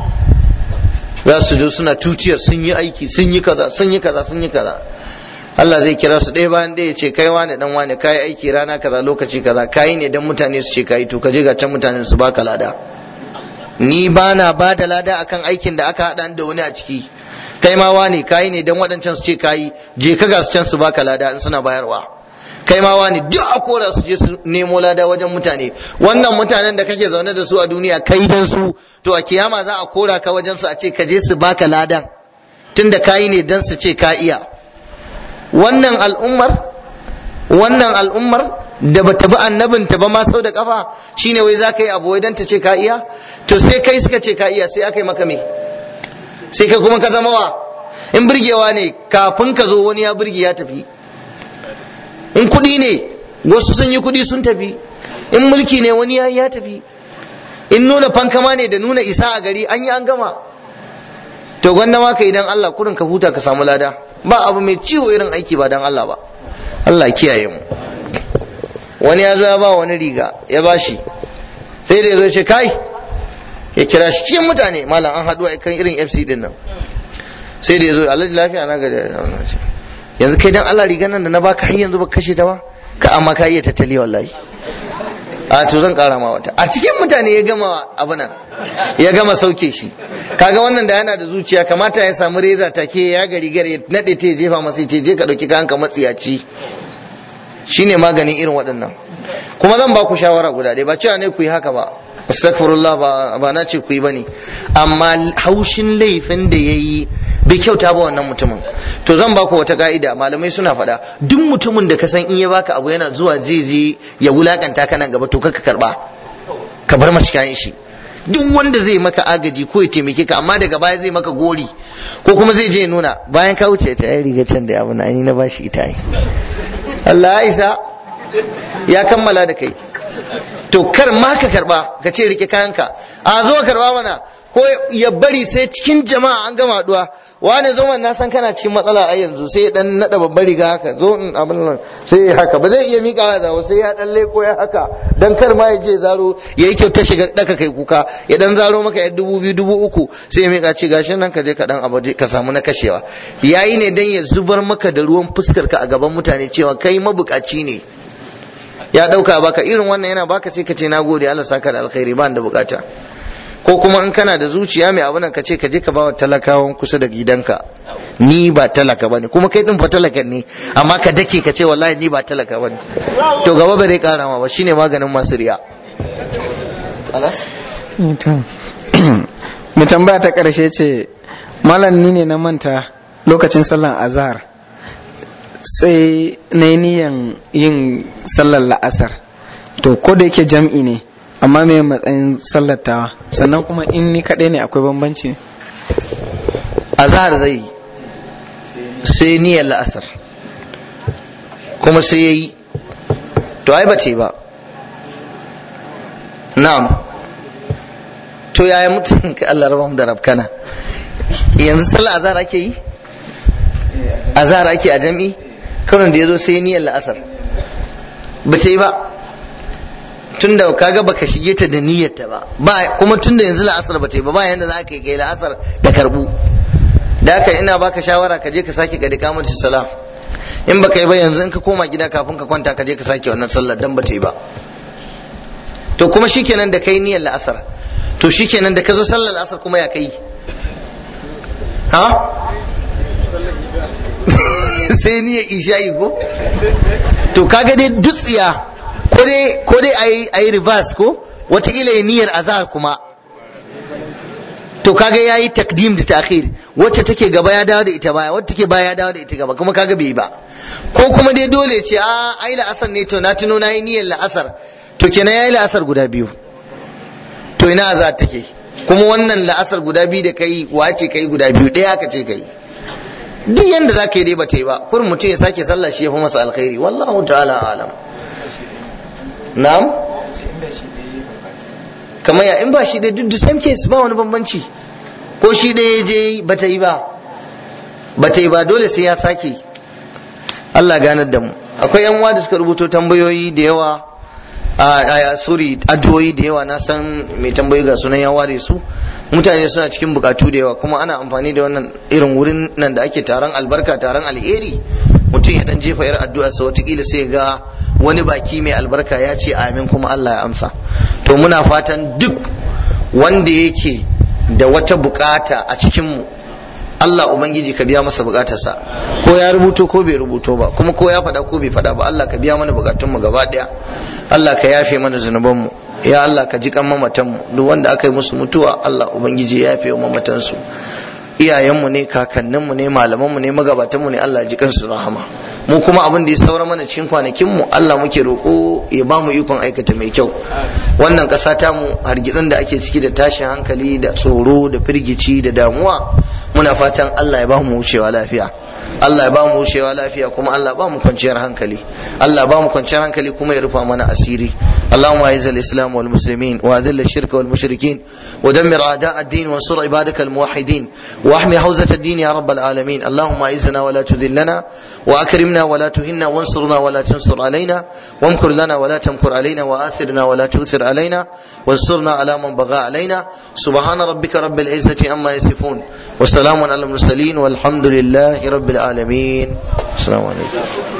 za su zo suna tuciyar sun yi aiki, sun yi kaza sun yi kaza sun yi kaza. Allah zai kira su ɗaya bayan ɗaya, ce kai wane dan wane, kai aiki rana kaza lokaci kaza, kai ne dan mutane su ce kai, to ka je ga can mutanen su baka lada. Ni bana ba da lada akan aikin da aka haɗa da wani a ciki. Kai ma wane kai ne dan waɗancan su ce kai, je ka ga su can su baka lada in suna bayarwa. Kai ma wani duk a kora su je su nemo lada wajen mutane. Wannan mutanen da kake zaune da su a duniya kai dan su, to a kiyama za a kora ka wajen su a ce ka je su baka ladan, tunda kai ne dan su ce ka iya. Wannan al'ummar wannan al'ummar da bata bi annabin ta ba ma sau da kafa shine wai za ka yi abu wai dan ta ce ka iya? To sai kai suka ce ka iya sai aka yi maka me? Sai kai kuma ka zama wa? In burgewa ne kafin ka zo wani ya burge ya tafi, in kuɗi ne wasu sun yi kuɗi sun tafi, in mulki ne wani ya ya tafi, in nuna fankama ne da nuna isa a gari an yi an gama. To gwanda ma ka idan Allah kurin ka huta ka samu lada, ba abu mai ciwo irin aiki ba dan Allah ba. Allah kiyaye mu. Wani ya zo ya ba wani riga ya bashi, sai da ya zo ce kai, ya kira shi cikin mutane, malam an haɗu a kan irin F C din nan, sai da ya zo alhaji lafiya na gaji, yanzu kai dan Allah rigar nan da na baka har yanzu ba kashe ta ba, ka amma ka iya tattali wallahi. A to zan kara ma wata. A cikin mutane ya gama abu nan, ya gama sauke shi. Kaga wannan da yana da zuciya kamata ya samu reza take ya ga rigar ya nade ta jefa masa ce je ka dauki kayan ka matsiyaci. Shine maganin irin waɗannan. Kuma zan ba ku shawara guda ɗaya, ba cewa ne ku yi haka ba, astaghfirullah, ba ba na ce ku yi bane, amma haushin laifin da yayi bai kyauta ba wannan mutumin. To zan ba ku wata ka'ida, malamai suna faɗa, duk mutumin da ka san in ya baka abu yana zuwa zai je ya wulakanta ka nan gaba, to ka karba, ka bar mashi kayan shi. Duk wanda zai maka agaji ko ya taimake ka amma daga baya zai maka gori ko kuma zai je ya nuna bayan ka wuce ta yi riga can da abu na ni na bashi ita yi, Allah ya isa ya kammala da kai. To kar ma ka karba ka ce rike kayanka, a zo karba mana, ko ya bari sai cikin jama'a an gama haduwa, wane zo na san kana cikin matsala a yanzu, sai ya dan nada babbar riga haka, zo in abin nan sai ya haka, ba zai iya mika da sai ya dan leko ya haka, dan kar ma ya je zaro yayi kyauta shiga daka kai kuka, ya dan zaro maka yan dubu biyu dubu uku sai ya mika ce gashin nan ka je ka dan abu ka samu na kashewa. Yayi ne dan ya zubar maka da ruwan fuskar ka a gaban mutane cewa kai mabukaci ne. Ya dauka baka, irin wannan yana baka sai ka ce nagode Allah saka da alkhairi ba da bukata. Ko kuma in kana da zuciya mai abunan ka ce ka je ka bawa talakawan kusa da gidanka, ni ba talaka bane, kuma kai din fa talakan ne amma ka dake ka ce wallahi ni ba talaka bane, to gaba bare kara ma ba, shine maganin masu riya. Alas mu tambaya ta karshe ce, malam ni ne na manta lokacin sallan azhar sai na yi niyan yin sallar la'asar, to ko da yake jam'i ne amma me matsayin sallatawa, sannan kuma in ni kaɗai ne akwai bambanci? Azhar zai sai niyyar la'asar kuma sai yayi, to ai bace ba. Na'am, to yaya mutum ka Allah rabam da rabkana, yanzu sallar azhar ake yi, azhar ake a jam'i, kawai da yazo sai niyyar la'asar bace yi ba, tunda kaga baka shige ta da niyyarta ba, ba kuma tunda yanzu la'asar ba ta yi ba, ba yanda za ka yi kai la'asar da karbu. Da haka ina baka shawara ka je ka sake ga iqamatu salam, in baka yi ba yanzu in ka koma gida kafin ka kwanta ka je ka sake wannan sallar dan ba ta yi ba. To kuma shikenan da kai niyyar la'asar, to shikenan da ka zo sallar la'asar kuma ya kai ha sai niyyar isha'i ko, to kaga dai dutsiya ko dai a yi reverse ko wataƙila ya niyyar azhar kuma, to kaga ya yi takdim da ta'khir, wacce take gaba ya dawo da ita baya, wacce take baya ya dawo da ita gaba, kuma kaga bai yi ba. Ko kuma dai dole ce a ai la'asar ne, to na tuno na yi niyyar la'asar, to kenan ya yi la'asar guda biyu, to ina azhar take, kuma wannan la'asar guda biyu da kai wace kai guda biyu, ɗaya ka ce kai. Duk yanda za ka yi dai ba ta yi ba, kurin mutum ya sake sallah shi ya fi masa alkhairi, wallahu ta'ala alam. Na'am, kamar ya in ba shi dai duk the same case, ba wani bambanci, ko shi dai ya je ba ta yi ba ba ta yi ba dole sai ya sake. Allah ganar da mu. Akwai yan uwa da suka rubuto tambayoyi da yawa a sorry addu'o'i da yawa, na san mai tambayoyi ga sunan ya ware su, mutane suna cikin bukatu da yawa, kuma ana amfani da wannan irin wurin nan da ake taron albarka, taron alheri, mutum ya dan jefa yar addu'a sa watakila sai ga wani baki mai albarka ya ce amin kuma Allah ya amsa. To muna fatan duk wanda yake da wata bukata a cikin mu, Allah ubangiji ka biya masa bukatarsa, ko ya rubuto ko bai rubuto ba, kuma ko ya faɗa ko bai faɗa ba, Allah ka biya mana bukatun mu gaba ɗaya, Allah ka yafe mana zunuban mu, ya Allah ka ji kan mamatan mu, duk wanda aka yi musu mutuwa Allah ubangiji ya yafe wa mamatan su, iyayenmu ne kakanninmu ne malamanmu ne magabatanmu ne Allah ji kansu rahama. Mu kuma abin da ya saura mana cikin kwanakinmu Allah muke roƙo ya ba mu ikon aikata mai kyau. Wannan ƙasa ta mu hargitsin da ake ciki da tashin hankali da tsoro da firgici da damuwa, muna fatan Allah ya ba mu wucewa lafiya. Allah ya ba mu wucewa lafiya kuma Allah ba mu kwanciyar hankali. Allah ba mu kwanciyar hankali kuma ya rufa mana asiri. اللهم اعز الاسلام والمسلمين واذل الشرك والمشركين ودمر اعداء الدين وانصر عبادك الموحدين واحمي حوزة الدين يا رب العالمين. اللهم اعزنا ولا تذلنا واكرمنا ولا تهنا وانصرنا ولا تنصر علينا وامكر لنا ولا تمكر علينا واثرنا ولا تؤثر علينا وانصرنا على من بغى علينا. سبحان ربك رب العزة عما يصفون وسلام على المرسلين والحمد لله رب العالمين. السلام عليكم.